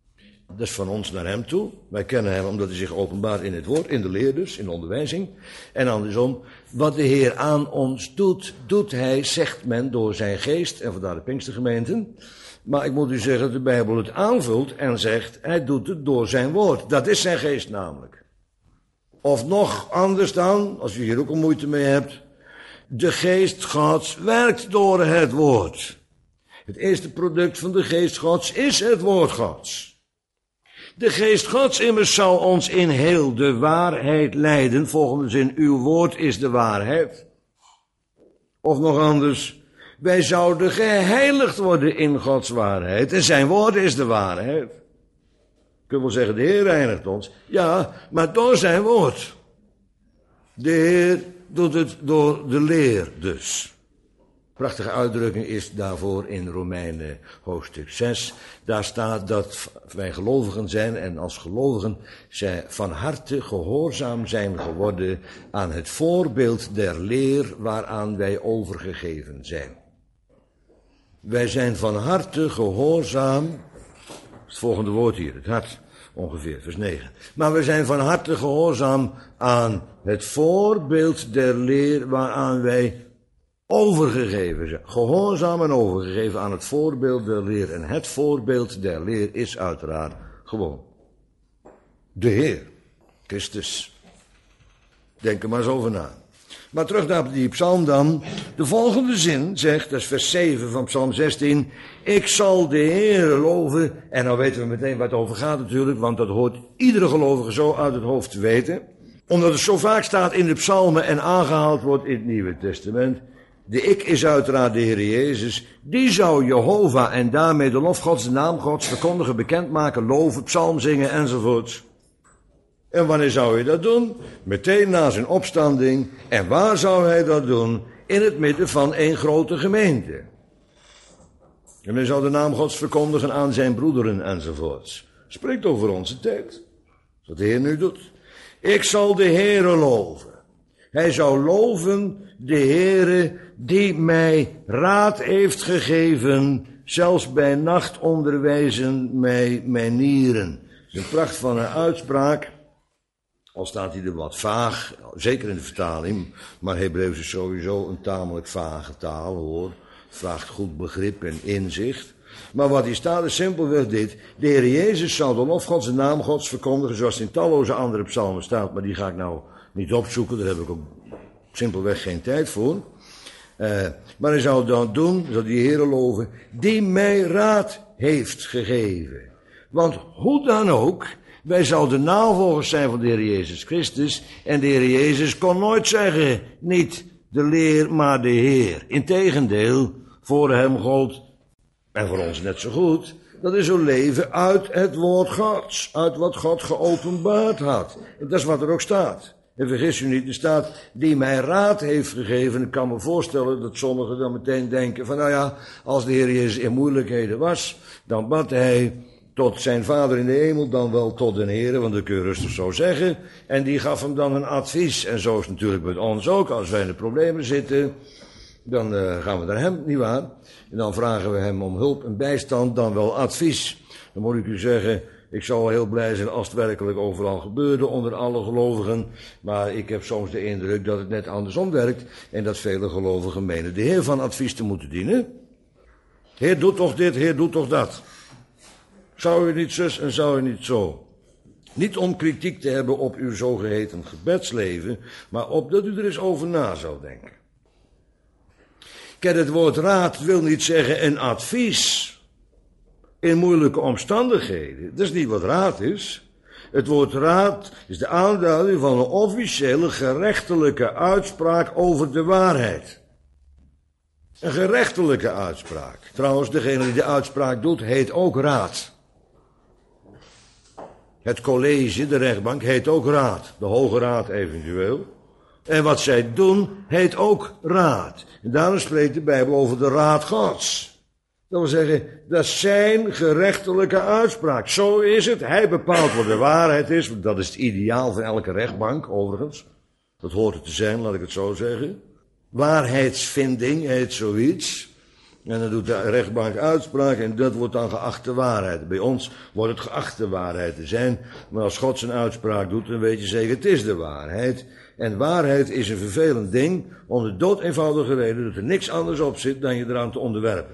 [SPEAKER 1] Dat is van ons naar hem toe. Wij kennen hem omdat hij zich openbaart in het woord, in de leer dus, in de onderwijzing. En andersom, wat de Heer aan ons doet, doet hij, zegt men, door zijn geest. En vandaar de Pinkstergemeenten. Maar ik moet u zeggen dat de Bijbel het aanvult en zegt, hij doet het door zijn woord. Dat is zijn geest namelijk. Of nog anders dan, als u hier ook al moeite mee hebt, de geest Gods werkt door het woord. Het eerste product van de geest Gods is het woord Gods. De geest Gods immers zal ons in heel de waarheid leiden. Volgens zin, uw woord is de waarheid. Of nog anders, wij zouden geheiligd worden in Gods waarheid. En zijn woord is de waarheid. Ik wil zeggen, de Heer reinigt ons. Ja, maar door zijn woord. De Heer doet het door de leer dus. Prachtige uitdrukking is daarvoor in Romeinen hoofdstuk zes. Daar staat dat wij gelovigen zijn en als gelovigen zij van harte gehoorzaam zijn geworden aan het voorbeeld der leer waaraan wij overgegeven zijn. Wij zijn van harte gehoorzaam, het volgende woord hier, het hart ongeveer, vers negen. Maar we zijn van harte gehoorzaam aan het voorbeeld der leer waaraan wij overgegeven zijn. Gehoorzaam en overgegeven aan het voorbeeld der leer. En het voorbeeld der leer is uiteraard gewoon de Heer, Christus. Denk er maar eens over na. Maar terug naar die psalm dan. De volgende zin zegt, dat is vers zeven van psalm zestien. Ik zal de Heer loven. En nou weten we meteen waar het over gaat natuurlijk. Want dat hoort iedere gelovige zo uit het hoofd te weten. Omdat het zo vaak staat in de psalmen en aangehaald wordt in het Nieuwe Testament. De ik is uiteraard de Heer Jezus. Die zou Jehovah en daarmee de lof Gods, de naam Gods, verkondigen, bekendmaken, loven, psalm zingen enzovoort. En wanneer zou hij dat doen? Meteen na zijn opstanding. En waar zou hij dat doen? In het midden van één grote gemeente. En hij zou de naam Gods verkondigen aan zijn broederen enzovoorts. Spreekt over onze tijd. Wat de Heer nu doet. Ik zal de Heere loven. Hij zou loven de Heere die mij raad heeft gegeven, zelfs bij nacht onderwijzen mij mijn nieren. Dat is een pracht van een uitspraak. Al staat hij er wat vaag, zeker in de vertaling, maar Hebreeuws is sowieso een tamelijk vage taal, hoor. Vraagt goed begrip en inzicht. Maar wat hier staat is simpelweg dit. De Heer Jezus zal de lof Gods, de naam Gods verkondigen, zoals in talloze andere psalmen staat, maar die ga ik nou niet opzoeken, daar heb ik ook simpelweg geen tijd voor. Uh, maar hij zou dat doen, zou die Heere loven, die mij raad heeft gegeven. Want hoe dan ook, wij zouden navolgers zijn van de Heer Jezus Christus. En de Heer Jezus kon nooit zeggen, niet de leer, maar de Heer. Integendeel, voor hem gold, en voor ons net zo goed, dat is een leven uit het woord Gods. Uit wat God geopenbaard had. En dat is wat er ook staat. En vergis u niet, er staat, die mij raad heeft gegeven. Ik kan me voorstellen dat sommigen dan meteen denken van, nou ja, als de Heer Jezus in moeilijkheden was, dan bad hij tot zijn Vader in de hemel, dan wel tot de Heer, want dat kun je rustig zo zeggen. En die gaf hem dan een advies. En zo is het natuurlijk met ons ook. Als wij in de problemen zitten, dan uh, gaan we naar hem, nietwaar? En dan vragen we hem om hulp en bijstand, dan wel advies. Dan moet ik u zeggen, ik zou wel heel blij zijn als het werkelijk overal gebeurde onder alle gelovigen. Maar ik heb soms de indruk dat het net andersom werkt. En dat vele gelovigen menen de Heer van advies te moeten dienen. Heer, doe toch dit, Heer, doe toch dat. Zou u niet zus en zou u niet zo. Niet om kritiek te hebben op uw zogeheten gebedsleven, maar op dat u er eens over na zou denken. Kijk, het woord raad wil niet zeggen een advies in moeilijke omstandigheden. Dat is niet wat raad is. Het woord raad is de aanduiding van een officiële gerechtelijke uitspraak over de waarheid. Een gerechtelijke uitspraak. Trouwens, degene die de uitspraak doet, heet ook raad. Het college, de rechtbank, heet ook raad. De Hoge Raad eventueel. En wat zij doen, heet ook raad. En daarom spreekt de Bijbel over de raad Gods. Dat wil zeggen, dat is zijn gerechtelijke uitspraak. Zo is het. Hij bepaalt wat de waarheid is. Want dat is het ideaal van elke rechtbank, overigens. Dat hoort het te zijn, laat ik het zo zeggen. Waarheidsvinding heet zoiets. En dan doet de rechtbank uitspraak en dat wordt dan geachte waarheid. Bij ons wordt het geachte waarheid te zijn. Maar als God zijn uitspraak doet, dan weet je zeker, het is de waarheid. En waarheid is een vervelend ding, om de dood eenvoudige reden dat er niks anders op zit dan je eraan te onderwerpen.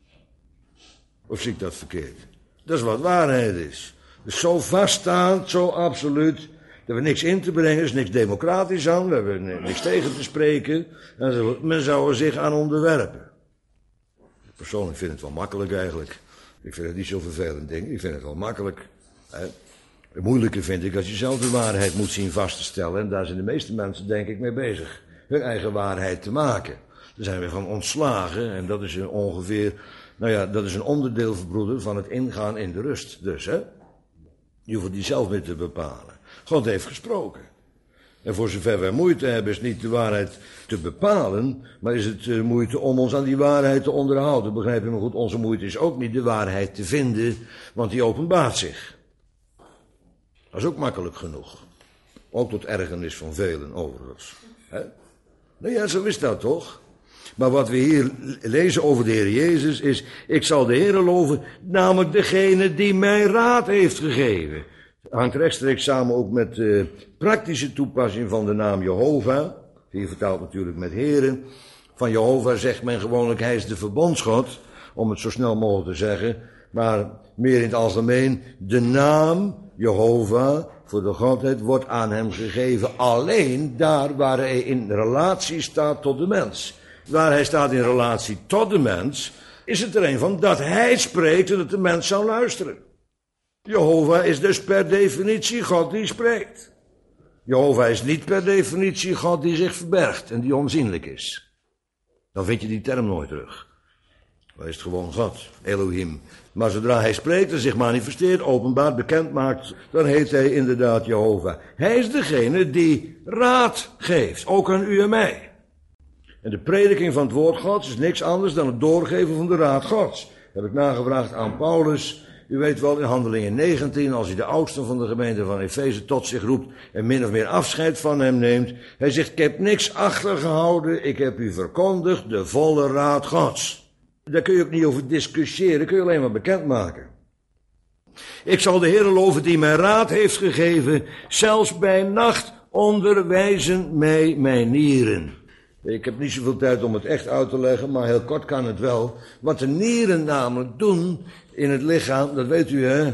[SPEAKER 1] Of zie ik dat verkeerd? Dat is wat waarheid is. Dus zo vaststaand, zo absoluut, dat we niks in te brengen, er is niks democratisch aan, we hebben niks tegen te spreken. En men zou er zich aan onderwerpen. Persoonlijk vind ik het wel makkelijk eigenlijk. Ik vind het niet zo'n vervelend ding, ik vind het wel makkelijk. Het moeilijke vind ik als je zelf de waarheid moet zien vast te stellen. En daar zijn de meeste mensen denk ik mee bezig. Hun eigen waarheid te maken. Daar zijn we van ontslagen en dat is een ongeveer, nou ja, dat is een onderdeel, verbroeder, van het ingaan in de rust. Dus hè, je hoeft het niet zelf meer te bepalen. God heeft gesproken. En voor zover wij moeite hebben, is niet de waarheid te bepalen, maar is het uh, moeite om ons aan die waarheid te onderhouden. Begrijp je me goed? Onze moeite is ook niet de waarheid te vinden, want die openbaart zich. Dat is ook makkelijk genoeg. Ook tot ergernis van velen overigens. Hè? Nou ja, zo is dat toch? Maar wat we hier lezen over de Heer Jezus is, ik zal de Heer loven, namelijk degene die mij raad heeft gegeven. Het hangt rechtstreeks samen ook met de praktische toepassing van de naam Jehovah. Hier vertaalt natuurlijk met Heren. Van Jehovah zegt men gewoonlijk, hij is de verbondsgod, om het zo snel mogelijk te zeggen. Maar meer in het algemeen, de naam Jehovah voor de Godheid wordt aan hem gegeven alleen daar waar hij in relatie staat tot de mens. Waar hij staat in relatie tot de mens, is het er een van dat hij spreekt en dat de mens zou luisteren. Jehovah is dus per definitie God die spreekt. Jehovah is niet per definitie God die zich verbergt en die onzienlijk is. Dan vind je die term nooit terug. Dan is het gewoon God, Elohim. Maar zodra hij spreekt en zich manifesteert, openbaar bekend maakt, dan heet hij inderdaad Jehovah. Hij is degene die raad geeft, ook aan u en mij. En de prediking van het woord Gods is niks anders dan het doorgeven van de raad Gods. Heb ik nagevraagd aan Paulus. U weet wel, in Handelingen negentien, als hij de oudsten van de gemeente van Efeze tot zich roept en min of meer afscheid van hem neemt. Hij zegt, ik heb niks achtergehouden, ik heb u verkondigd de volle raad Gods. Daar kun je ook niet over discussiëren, kun je alleen maar bekendmaken. Ik zal de Heer loven die mij raad heeft gegeven, zelfs bij nacht onderwijzen mij mijn nieren. Ik heb niet zoveel tijd om het echt uit te leggen, maar heel kort kan het wel. Wat de nieren namelijk doen in het lichaam, dat weet u hè,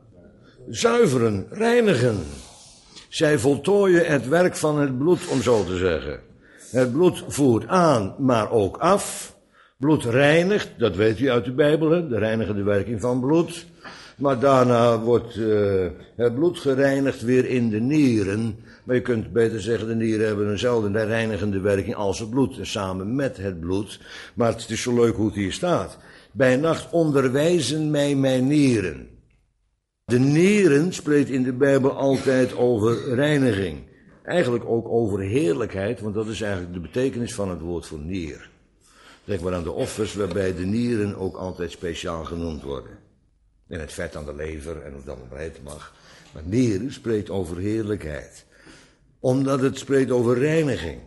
[SPEAKER 1] zuiveren, reinigen. Zij voltooien het werk van het bloed, om zo te zeggen. Het bloed voert aan, maar ook af. Bloed reinigt, dat weet u uit de Bijbel, hè? De reinigende werking van bloed. Maar daarna wordt uh, het bloed gereinigd weer in de nieren. Maar je kunt beter zeggen, de nieren hebben eenzelfde reinigende werking als het bloed. En samen met het bloed. Maar het is zo leuk hoe het hier staat. Bij nacht onderwijzen mij mijn nieren. De nieren spreekt in de Bijbel altijd over reiniging. Eigenlijk ook over heerlijkheid, want dat is eigenlijk de betekenis van het woord voor nier. Denk maar aan de offers waarbij de nieren ook altijd speciaal genoemd worden. En het vet aan de lever en hoe dat maar heten mag. Maar nieren spreekt over heerlijkheid. Omdat het spreekt over reiniging.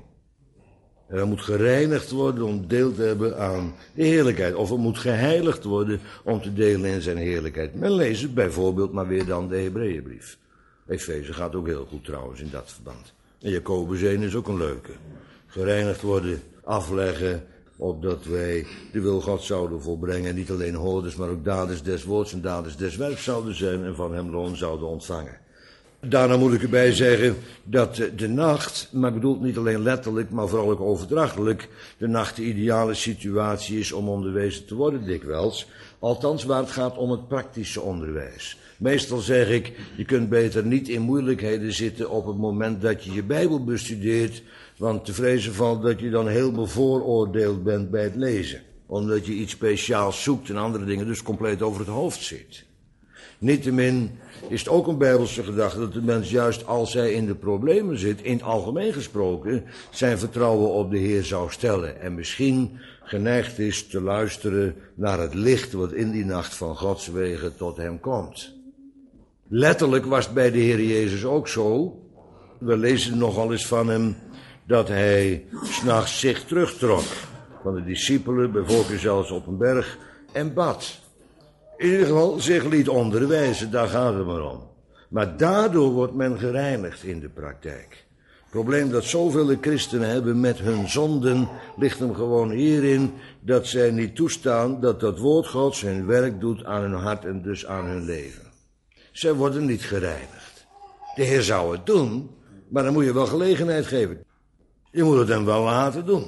[SPEAKER 1] En dat moet gereinigd worden om deel te hebben aan de heerlijkheid. Of het moet geheiligd worden om te delen in zijn heerlijkheid. Men leest het bijvoorbeeld maar weer dan de Hebreeënbrief. Efeze gaat ook heel goed trouwens in dat verband. En Jacobus één is ook een leuke. Gereinigd worden, afleggen, opdat wij de wil God zouden volbrengen. En niet alleen hoorders, maar ook daders des woords en daders des werks zouden zijn en van hem loon zouden ontvangen. Daarna moet ik erbij zeggen dat de nacht, maar ik bedoel het niet alleen letterlijk, maar vooral ook overdrachtelijk, de nacht de ideale situatie is om onderwezen te worden dikwijls. Althans waar het gaat om het praktische onderwijs. Meestal zeg ik, je kunt beter niet in moeilijkheden zitten op het moment dat je je Bijbel bestudeert, want te vrezen valt dat je dan heel bevooroordeeld bent bij het lezen. Omdat je iets speciaals zoekt en andere dingen dus compleet over het hoofd ziet. Niettemin is het ook een Bijbelse gedachte dat de mens juist als hij in de problemen zit, in het algemeen gesproken, zijn vertrouwen op de Heer zou stellen. En misschien geneigd is te luisteren naar het licht wat in die nacht van Gods wegen tot hem komt. Letterlijk was het bij de Heer Jezus ook zo. We lezen nogal eens van hem dat hij 's nachts zich terugtrok. van de discipelen, bij voorkeur zelfs op een berg, en bad. In ieder geval zich liet onderwijzen, daar gaat het maar om. Maar daardoor wordt men gereinigd in de praktijk. Het probleem dat zoveel christenen hebben met hun zonden ligt hem gewoon hierin dat zij niet toestaan dat dat woord Gods hun werk doet aan hun hart en dus aan hun leven. Zij worden niet gereinigd. De Heer zou het doen, maar dan moet je wel gelegenheid geven. Je moet het hem wel laten doen.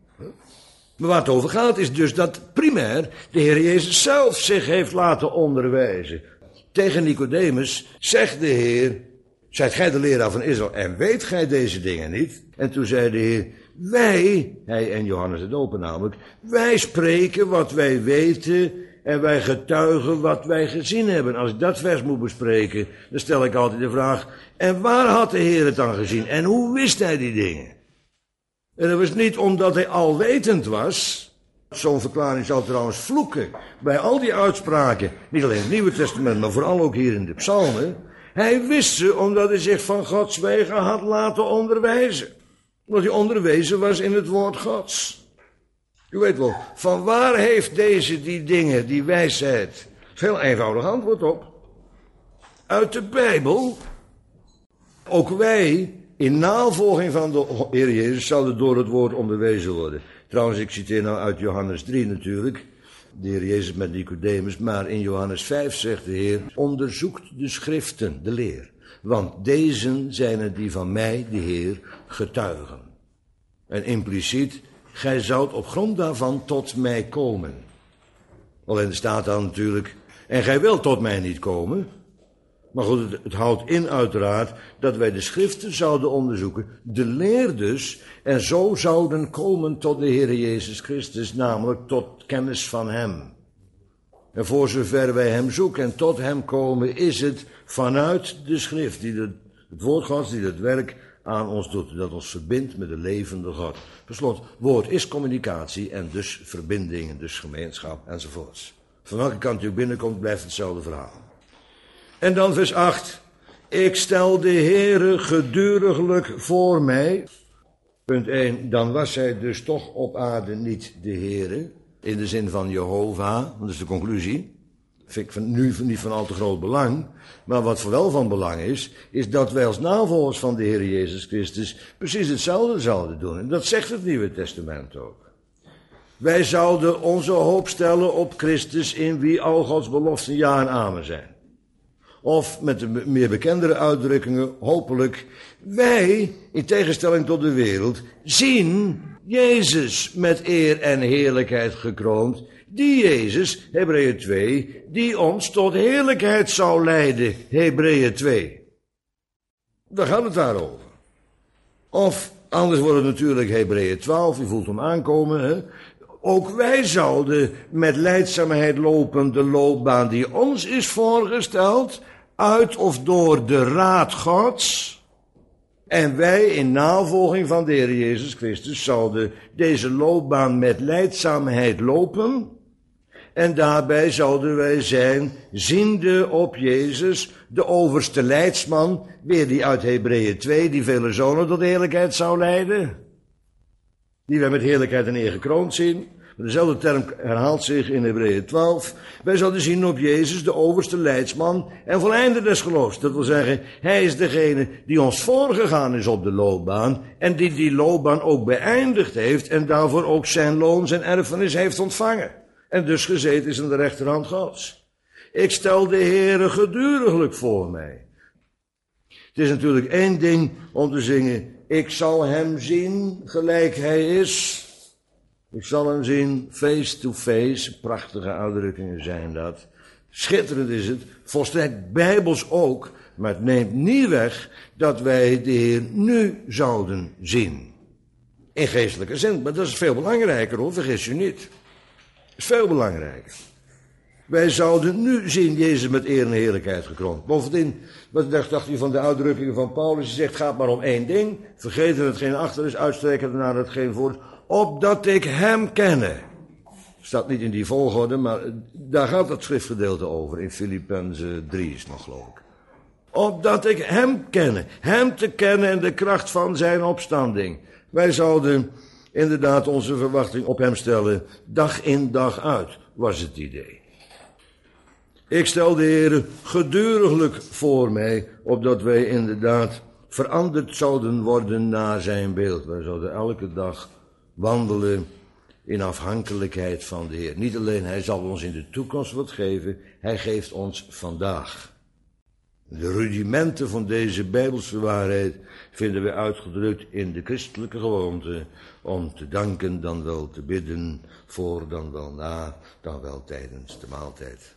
[SPEAKER 1] Maar waar het over gaat is dus dat primair de Heer Jezus zelf zich heeft laten onderwijzen. Tegen Nicodemus zegt de Heer: zijt gij de leraar van Israël en weet gij deze dingen niet? En toen zei de Heer: wij, hij en Johannes de Doper namelijk, wij spreken wat wij weten en wij getuigen wat wij gezien hebben. Als ik dat vers moet bespreken, dan stel ik altijd de vraag: en waar had de Heer het dan gezien? En hoe wist hij die dingen? En dat was niet omdat hij alwetend was. Zo'n verklaring zou trouwens vloeken bij al die uitspraken. Niet alleen in het Nieuwe Testament, maar vooral ook hier in de Psalmen. Hij wist ze omdat hij zich van Gods wegen had laten onderwijzen. Omdat hij onderwezen was in het woord Gods. U weet wel, van waar heeft deze die dingen, die wijsheid? Heel eenvoudig antwoord op. Uit de Bijbel. Ook wij, in navolging van de Heer Jezus, zouden door het woord onderwezen worden. Trouwens, ik citeer nou uit Johannes drie natuurlijk, de Heer Jezus met Nicodemus, maar in Johannes vijf zegt de Heer: onderzoekt de schriften, de leer, want deze zijn het die van mij, de Heer, getuigen. En impliciet, gij zoudt op grond daarvan tot mij komen. Alleen er staat dan natuurlijk: en gij wilt tot mij niet komen. Maar goed, het, het houdt in uiteraard dat wij de schriften zouden onderzoeken, de leer dus, en zo zouden komen tot de Heer Jezus Christus, namelijk tot kennis van hem. En voor zover wij hem zoeken en tot hem komen, is het vanuit de schrift, die de, het woord Gods, die het werk aan ons doet, dat ons verbindt met de levende God. Per slot, woord is communicatie en dus verbinding, dus gemeenschap enzovoorts. Van welke kant u binnenkomt, blijft hetzelfde verhaal. En dan vers acht. Ik stel de Heere geduriglijk voor mij. Punt één. Dan was hij dus toch op aarde niet de Heere. In de zin van Jehovah. Dat is de conclusie. Vind ik van, nu niet van al te groot belang. Maar wat voor wel van belang is, is dat wij als navolgers van de Heer Jezus Christus precies hetzelfde zouden doen. En dat zegt het Nieuwe Testament ook. Wij zouden onze hoop stellen op Christus, in wie al Gods beloften ja en amen zijn. Of met de meer bekendere uitdrukkingen, hopelijk, wij, in tegenstelling tot de wereld, zien Jezus met eer en heerlijkheid gekroond. Die Jezus, Hebreeën twee, die ons tot heerlijkheid zou leiden, Hebreeën twee. Daar gaat het daarover. Of, anders wordt het natuurlijk Hebreeën twaalf, u voelt hem aankomen, hè? Ook wij zouden met lijdzaamheid lopen de loopbaan die ons is voorgesteld, uit of door de raad Gods. En wij in navolging van de Heer Jezus Christus zouden deze loopbaan met lijdzaamheid lopen. En daarbij zouden wij zijn, ziende op Jezus, de overste leidsman, weer die uit Hebreeën twee, die vele zonen tot heerlijkheid zou leiden. Die wij met heerlijkheid en eer gekroond zien. Dezelfde term herhaalt zich in Hebreeën twaalf. Wij zouden zien op Jezus, de overste leidsman en voleinder des geloofs. Dat wil zeggen, hij is degene die ons voorgegaan is op de loopbaan en die die loopbaan ook beëindigd heeft en daarvoor ook zijn loon, zijn erfenis heeft ontvangen. En dus gezeten is aan de rechterhand Gods. Ik stel de Heere geduriglijk voor mij. Het is natuurlijk één ding om te zingen: ik zal hem zien gelijk hij is. Ik zal hem zien face to face. Prachtige uitdrukkingen zijn dat. Schitterend is het. Volstrekt bijbels ook. Maar het neemt niet weg dat wij de Heer nu zouden zien. In geestelijke zin. Maar dat is veel belangrijker hoor. Vergis u niet. Dat is veel belangrijker. Wij zouden nu zien Jezus met eer en heerlijkheid gekroond. Bovendien, wat dacht u van de uitdrukkingen van Paulus? Hij zegt, gaat maar om één ding. Vergeten hetgeen achter is, uitstrekken naar hetgeen voor. Opdat ik hem kenne. Staat niet in die volgorde, maar daar gaat het schriftgedeelte over. In Filippenzen drie is nog geloof ik. Opdat ik hem kenne. Hem te kennen en de kracht van zijn opstanding. Wij zouden inderdaad onze verwachting op hem stellen, dag in dag uit, was het idee. Ik stel de Heere geduriglijk voor mij, opdat wij inderdaad veranderd zouden worden naar zijn beeld. Wij zouden elke dag wandelen in afhankelijkheid van de Heer. Niet alleen, hij zal ons in de toekomst wat geven, hij geeft ons vandaag. De rudimenten van deze Bijbelse waarheid vinden we uitgedrukt in de christelijke gewoonte om te danken, dan wel te bidden, voor, dan wel na, dan wel tijdens de maaltijd.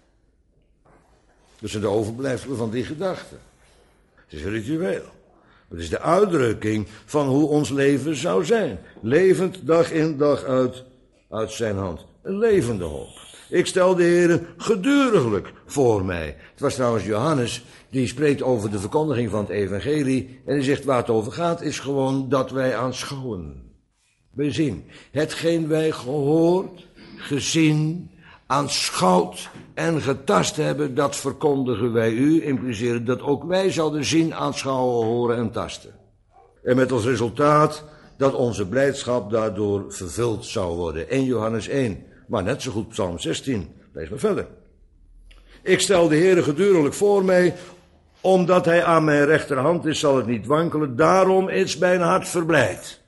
[SPEAKER 1] Dat zijn de overblijfselen van die gedachte. Het is een ritueel. Het is de uitdrukking van hoe ons leven zou zijn. Levend dag in dag uit, uit zijn hand. Een levende hoop. Ik stel de Heere geduriglijk voor mij. Het was trouwens Johannes, die spreekt over de verkondiging van het evangelie. En die zegt waar het over gaat is gewoon dat wij aanschouwen. Wij zien. Hetgeen wij gehoord, gezien, aanschouwd en getast hebben, dat verkondigen wij u, impliceren dat ook wij zouden zien, aanschouwen, horen en tasten. En met als resultaat dat onze blijdschap daardoor vervuld zou worden. één Johannes één, maar net zo goed Psalm zestien. Lees maar verder. Ik stel de Heere geduriglijk voor mij, omdat hij aan mijn rechterhand is, zal het niet wankelen. Daarom is mijn hart verblijd.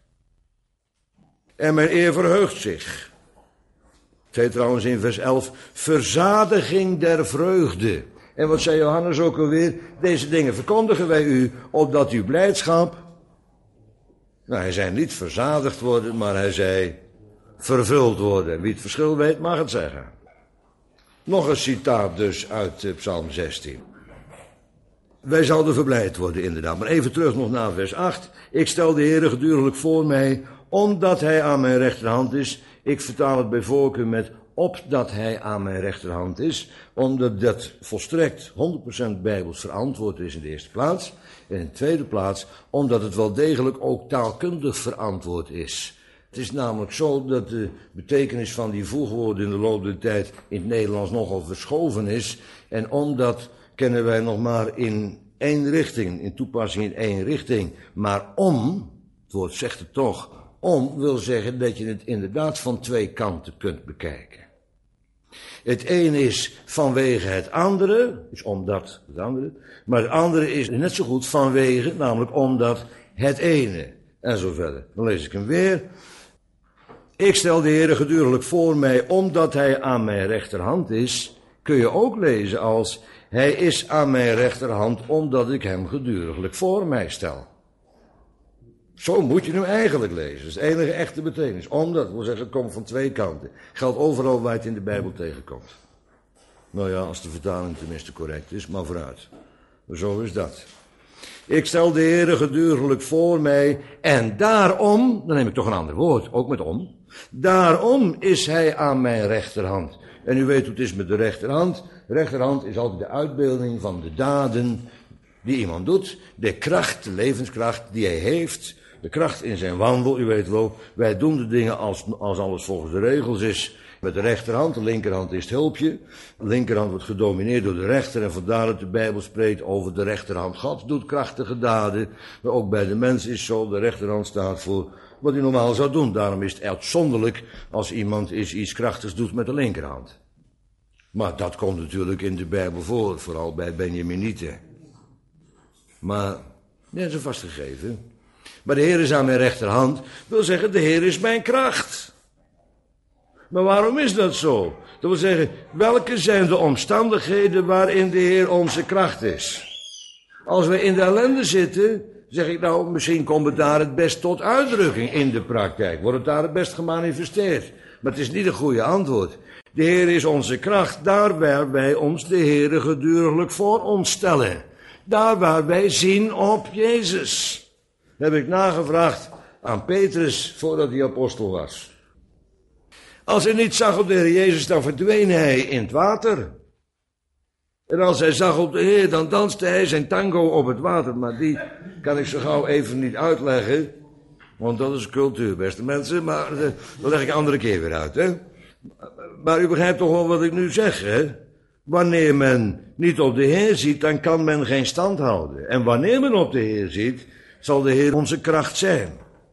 [SPEAKER 1] En mijn eer verheugt zich. Het heet trouwens in vers elf, verzadiging der vreugde. En wat zei Johannes ook alweer? Deze dingen verkondigen wij u, opdat uw blijdschap... Nou, hij zei niet verzadigd worden, maar hij zei vervuld worden. Wie het verschil weet, mag het zeggen. Nog een citaat dus uit uh, Psalm zestien. Wij zouden verblijd worden, inderdaad. Maar even terug nog naar vers acht. Ik stel de Heere geduriglijk voor mij, omdat hij aan mijn rechterhand is. Ik vertaal het bij voorkeur met opdat hij aan mijn rechterhand is, omdat dat volstrekt honderd procent bijbels verantwoord is in de eerste plaats. En in de tweede plaats, omdat het wel degelijk ook taalkundig verantwoord is. Het is namelijk zo dat de betekenis van die voegwoorden in de loop der tijd in het Nederlands nogal verschoven is. En omdat kennen wij nog maar in één richting, in toepassing in één richting. Maar om, het woord zegt het toch, om wil zeggen dat je het inderdaad van twee kanten kunt bekijken. Het ene is vanwege het andere, is omdat het andere, maar het andere is net zo goed vanwege, namelijk omdat het ene, en zo verder. Dan lees ik hem weer. Ik stel de Heere geduriglijk voor mij, omdat hij aan mijn rechterhand is, kun je ook lezen als, hij is aan mijn rechterhand, omdat ik hem geduriglijk voor mij stel. Zo moet je hem eigenlijk lezen. Dat is de enige echte betekenis. Omdat, ik wil zeggen, het komt van twee kanten. Geldt overal waar je het in de Bijbel tegenkomt. Nou ja, als de vertaling tenminste correct is, maar vooruit. Zo is dat. Ik stel de Heere geduriglijk voor mij, en daarom, dan neem ik toch een ander woord, ook met om. Daarom is hij aan mijn rechterhand. En u weet hoe het is met de rechterhand. De rechterhand is altijd de uitbeelding van de daden die iemand doet. De kracht, de levenskracht die hij heeft. De kracht in zijn wandel, u weet wel, wij doen de dingen als, als alles volgens de regels is. Met de rechterhand, de linkerhand is het hulpje. De linkerhand wordt gedomineerd door de rechter en vandaar dat de Bijbel spreekt over de rechterhand. God doet krachtige daden, maar ook bij de mens is zo, de rechterhand staat voor wat hij normaal zou doen. Daarom is het uitzonderlijk als iemand is iets krachtigs doet met de linkerhand. Maar dat komt natuurlijk in de Bijbel voor, vooral bij Benjaminieten. Maar, ja, dat is vastgegeven. Maar de Heer is aan mijn rechterhand, wil zeggen, de Heer is mijn kracht. Maar waarom is dat zo? Dat wil zeggen, welke zijn de omstandigheden waarin de Heer onze kracht is? Als we in de ellende zitten, zeg ik nou, misschien komt het daar het best tot uitdrukking in de praktijk. Wordt het daar het best gemanifesteerd. Maar het is niet een goede antwoord. De Heer is onze kracht, daar waar wij ons de Heer geduriglijk voor ons stellen. Daar waar wij zien op Jezus. Dat heb ik nagevraagd aan Petrus voordat hij apostel was. Als hij niet zag op de Heer Jezus, dan verdween hij in het water. En als hij zag op de Heer, dan danste hij zijn tango op het water. Maar die kan ik zo gauw even niet uitleggen. Want dat is cultuur, beste mensen. Maar dat leg ik een andere keer weer uit, hè. Maar u begrijpt toch wel wat ik nu zeg, hè. Wanneer men niet op de Heer ziet, dan kan men geen stand houden. En wanneer men op de Heer ziet, zal de Heer onze kracht zijn.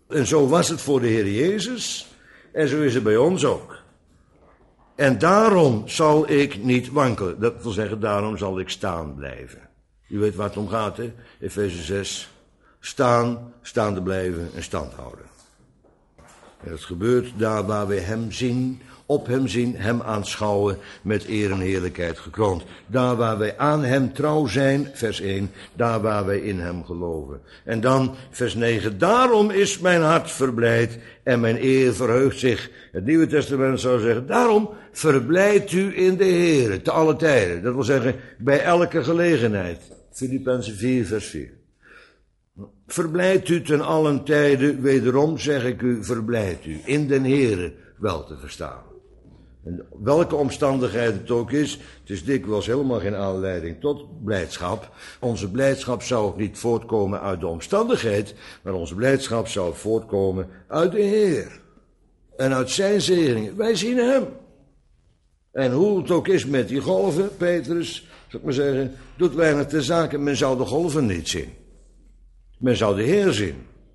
[SPEAKER 1] En zo was het voor de Heer Jezus. En zo is het bij ons ook. En daarom zal ik niet wankelen. Dat wil zeggen, daarom zal ik staan blijven. U weet waar het om gaat, hè? Efeze zes. Staan, staande blijven en stand houden. En dat gebeurt daar waar we hem zien, op hem zien, hem aanschouwen, met eer en heerlijkheid gekroond. Daar waar wij aan hem trouw zijn, vers één, daar waar wij in hem geloven. En dan vers negen, daarom is mijn hart verblijd en mijn eer verheugt zich. Het Nieuwe Testament zou zeggen, daarom verblijdt u in de Heere, te alle tijden. Dat wil zeggen, bij elke gelegenheid. Filippenzen vier, vers vier. Verblijdt u ten allen tijden, wederom zeg ik u, verblijdt u, in den Heere wel te verstaan. En welke omstandigheid het ook is, het is dikwijls helemaal geen aanleiding tot blijdschap. Onze blijdschap zou ook niet voortkomen uit de omstandigheid, maar onze blijdschap zou voortkomen uit de Heer. En uit zijn zegeningen. Wij zien hem. En hoe het ook is met die golven, Petrus, zou ik maar zeggen, doet weinig ter zake, men zou de golven niet zien. Men zou de Heer zien.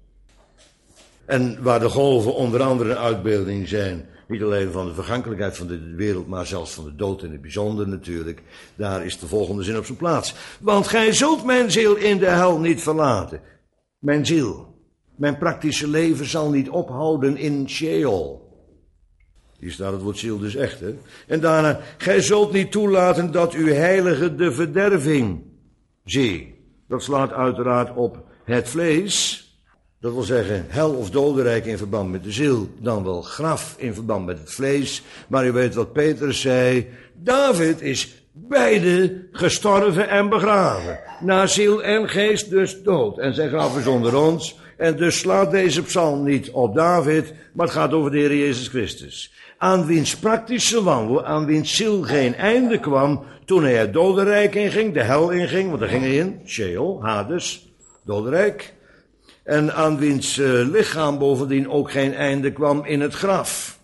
[SPEAKER 1] En waar de golven onder andere een uitbeelding zijn, niet alleen van de vergankelijkheid van de wereld, maar zelfs van de dood in het bijzonder natuurlijk, daar is de volgende zin op zijn plaats. Want gij zult mijn ziel in de hel niet verlaten. Mijn ziel, mijn praktische leven zal niet ophouden in Sheol. Hier staat het woord ziel dus echt, hè. En daarna, gij zult niet toelaten dat uw heilige de verderving zie. Dat slaat uiteraard op het vlees. Dat wil zeggen, hel of dodenrijk in verband met de ziel, dan wel graf in verband met het vlees. Maar u weet wat Petrus zei, David is beide gestorven en begraven. Na ziel en geest dus dood. En zijn graf is onder ons. En dus slaat deze psalm niet op David, maar het gaat over de Heer Jezus Christus. Aan wiens praktische wandel, aan wiens ziel geen einde kwam, toen hij het dodenrijk inging, de hel inging, want daar ging hij in, Sheol, Hades, dodenrijk. En aan wiens uh, lichaam bovendien ook geen einde kwam in het graf.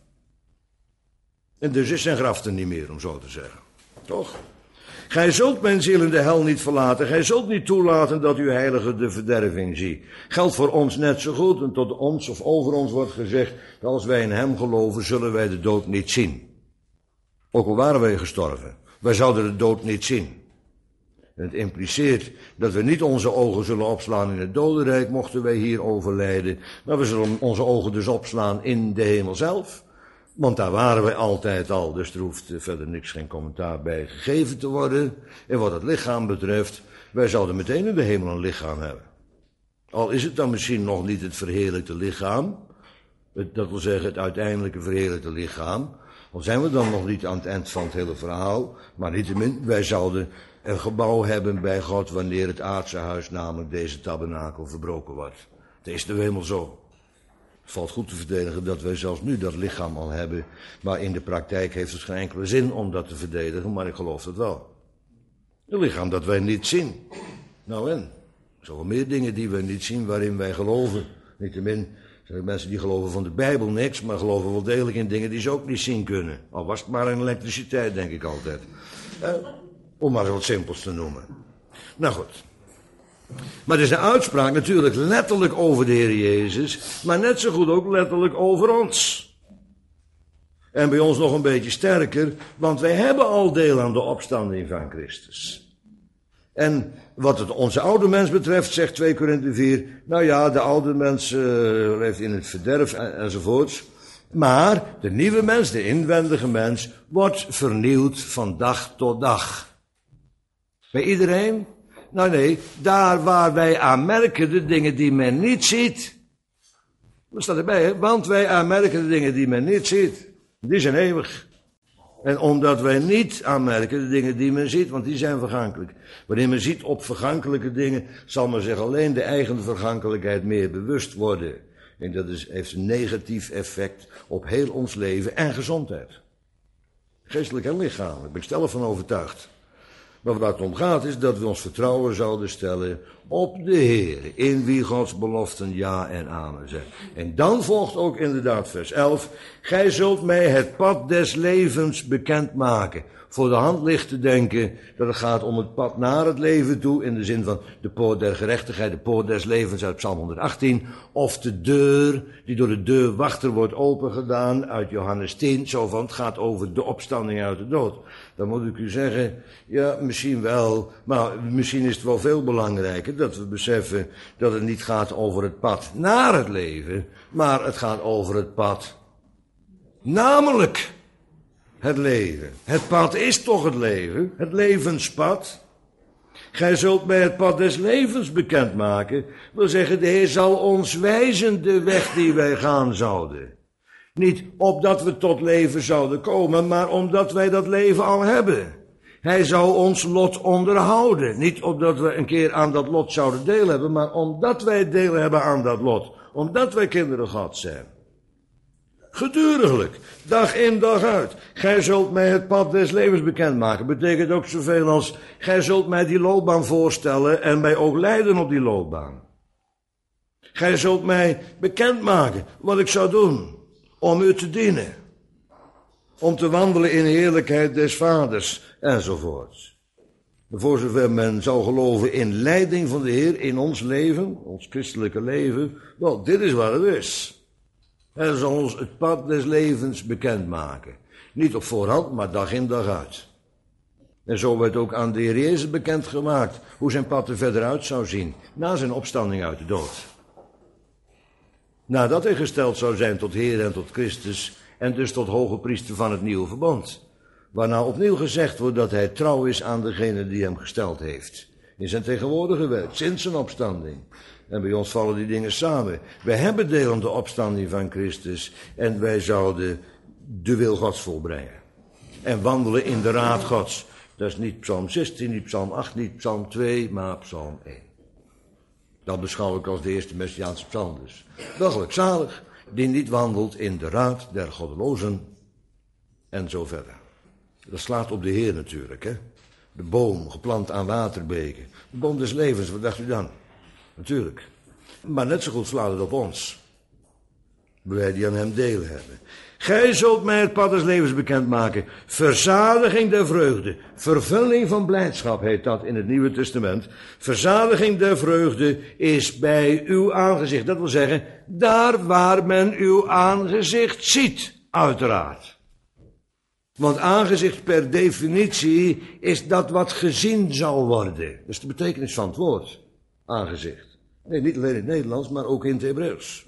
[SPEAKER 1] En dus is zijn graf er niet meer, om zo te zeggen. Toch? Gij zult mijn ziel in de hel niet verlaten. Gij zult niet toelaten dat uw heilige de verderving zie. Geldt voor ons net zo goed. En tot ons of over ons wordt gezegd, dat als wij in hem geloven, zullen wij de dood niet zien. Ook al waren wij gestorven. Wij zouden de dood niet zien. En het impliceert dat we niet onze ogen zullen opslaan in het dodenrijk, mochten wij hier overlijden. Maar we zullen onze ogen dus opslaan in de hemel zelf. Want daar waren wij altijd al, dus er hoeft verder niks, geen commentaar bij gegeven te worden. En wat het lichaam betreft, wij zouden meteen in de hemel een lichaam hebben. Al is het dan misschien nog niet het verheerlijkte lichaam, het, dat wil zeggen het uiteindelijke verheerlijkte lichaam. Al zijn we dan nog niet aan het eind van het hele verhaal, maar niettemin, wij zouden een gebouw hebben bij God wanneer het aardse huis, namelijk deze tabernakel, verbroken wordt. Het is de hemel zo. Het valt goed te verdedigen dat wij zelfs nu dat lichaam al hebben, maar in de praktijk heeft het geen enkele zin om dat te verdedigen, maar ik geloof het wel. Een lichaam dat wij niet zien. Nou en, er zijn wel meer dingen die wij niet zien waarin wij geloven. Niettemin zijn er mensen die geloven van de Bijbel niks, maar geloven wel degelijk in dingen die ze ook niet zien kunnen. Al was het maar in elektriciteit, denk ik altijd. Eh, om maar wat simpels te noemen. Nou goed. Maar het is een uitspraak natuurlijk letterlijk over de Heer Jezus, maar net zo goed ook letterlijk over ons. En bij ons nog een beetje sterker, want wij hebben al deel aan de opstanding van Christus. En wat het onze oude mens betreft, zegt twee Korinthe vier, nou ja, de oude mens uh, leeft in het verderf en, enzovoorts. Maar de nieuwe mens, de inwendige mens, wordt vernieuwd van dag tot dag. Bij iedereen? Nou nee, daar waar wij aanmerken de dingen die men niet ziet. Dat staat erbij, hè? Want wij aanmerken de dingen die men niet ziet. Die zijn eeuwig. En omdat wij niet aanmerken de dingen die men ziet, want die zijn vergankelijk. Wanneer men ziet op vergankelijke dingen, zal men zich alleen de eigen vergankelijkheid meer bewust worden. En dat is, heeft een negatief effect op heel ons leven en gezondheid. Geestelijk en lichamelijk, ben ik stellig van overtuigd. Maar waar het om gaat is dat we ons vertrouwen zouden stellen op de Heer, in wie Gods beloften ja en amen zijn. En dan volgt ook inderdaad vers elf. Gij zult mij het pad des levens bekendmaken. Voor de hand ligt te denken dat het gaat om het pad naar het leven toe, in de zin van de poort der gerechtigheid, de poort des levens uit Psalm honderdachttien, of de deur die door de deurwachter wordt opengedaan uit Johannes tien, zo van het gaat over de opstanding uit de dood. Dan moet ik u zeggen, ja, misschien wel, maar misschien is het wel veel belangrijker dat we beseffen dat het niet gaat over het pad naar het leven, maar het gaat over het pad, namelijk het leven. Het pad is toch het leven, het levenspad. Gij zult mij het pad des levens bekendmaken. Wil zeggen, de Heer zal ons wijzen de weg die wij gaan zouden. Niet opdat we tot leven zouden komen, maar omdat wij dat leven al hebben. Hij zou ons lot onderhouden. Niet opdat we een keer aan dat lot zouden deel hebben, maar omdat wij deel hebben aan dat lot. Omdat wij kinderen Gods zijn. Geduriglijk, dag in dag uit. Gij zult mij het pad des levens bekendmaken. Betekent ook zoveel als, gij zult mij die loopbaan voorstellen en mij ook leiden op die loopbaan. Gij zult mij bekendmaken wat ik zou doen om u te dienen. Om te wandelen in heerlijkheid des Vaders enzovoort. Voor zover men zou geloven in leiding van de Heer in ons leven, ons christelijke leven. Wel, dit is wat het is. Hij zal ons het pad des levens bekendmaken. Niet op voorhand, maar dag in dag uit. En zo werd ook aan de Heer Jezus bekendgemaakt hoe zijn pad er verder uit zou zien, na zijn opstanding uit de dood. Nadat hij gesteld zou zijn tot Heer en tot Christus, en dus tot hoge priester van het nieuwe verbond. Waarna opnieuw gezegd wordt dat hij trouw is aan degene die hem gesteld heeft. In zijn tegenwoordige werk, sinds zijn opstanding. En bij ons vallen die dingen samen. Wij hebben deel aan de opstanding van Christus en wij zouden de wil Gods volbrengen. En wandelen in de raad Gods. Dat is niet Psalm zestien, niet Psalm acht, niet Psalm twee, maar Psalm één. Dat beschouw ik als de eerste Messiaanse psalm dus. Wel gelukzalig, die niet wandelt in de raad der goddelozen en zo verder. Dat slaat op de Heer natuurlijk, hè. De boom, geplant aan waterbeken. De boom des levens, wat dacht u dan? Natuurlijk. Maar net zo goed slaat het op ons. Wij die aan hem deel hebben. Gij zult mij het pad des levens bekendmaken. Verzadiging der vreugde. Vervulling van blijdschap heet dat in het Nieuwe Testament. Verzadiging der vreugde is bij uw aangezicht. Dat wil zeggen, daar waar men uw aangezicht ziet, uiteraard. Want aangezicht per definitie is dat wat gezien zal worden. Dat is de betekenis van het woord. Aangezicht. Nee, niet alleen in het Nederlands, maar ook in het Hebreeuws.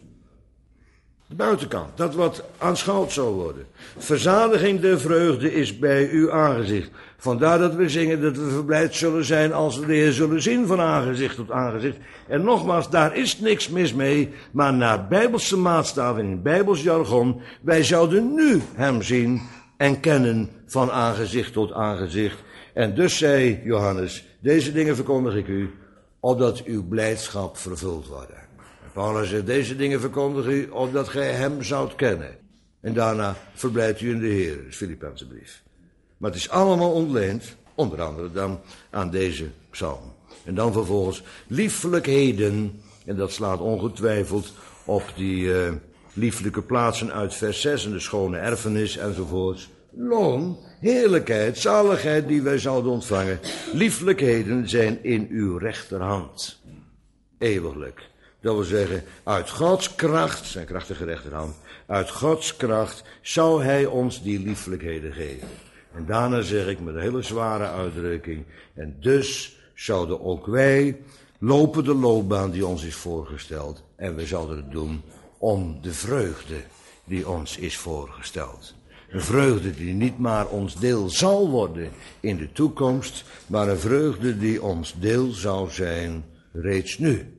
[SPEAKER 1] De buitenkant, dat wat aanschouwd zal worden. Verzadiging der vreugde is bij uw aangezicht. Vandaar dat we zingen dat we verblijd zullen zijn als we de Heer zullen zien van aangezicht tot aangezicht. En nogmaals, daar is niks mis mee, maar naar bijbelse maatstaven, in bijbels jargon, wij zouden nu hem zien en kennen van aangezicht tot aangezicht. En dus zei Johannes, deze dingen verkondig ik u, opdat uw blijdschap vervuld worden. En Paulus zegt, deze dingen verkondig u, opdat gij hem zoudt kennen. En daarna verblijdt u in de Heer, dat is Filippense brief. Maar het is allemaal ontleend, onder andere dan aan deze psalm. En dan vervolgens liefelijkheden, en dat slaat ongetwijfeld op die uh, lieflijke plaatsen uit vers zes en de schone erfenis enzovoorts. Loon, heerlijkheid, zaligheid die wij zouden ontvangen. Lieflijkheden zijn in uw rechterhand. Eeuwiglijk. Dat wil zeggen, uit Gods kracht, zijn krachtige rechterhand, uit Gods kracht zou hij ons die lieflijkheden geven. En daarna zeg ik met een hele zware uitdrukking, en dus zouden ook wij lopen de loopbaan die ons is voorgesteld. En we zouden het doen om de vreugde die ons is voorgesteld. Een vreugde die niet maar ons deel zal worden in de toekomst, maar een vreugde die ons deel zou zijn reeds nu.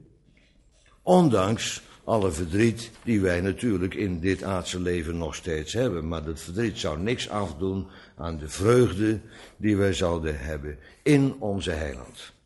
[SPEAKER 1] Ondanks alle verdriet die wij natuurlijk in dit aardse leven nog steeds hebben. Maar dat verdriet zou niks afdoen aan de vreugde die wij zouden hebben in onze heiland.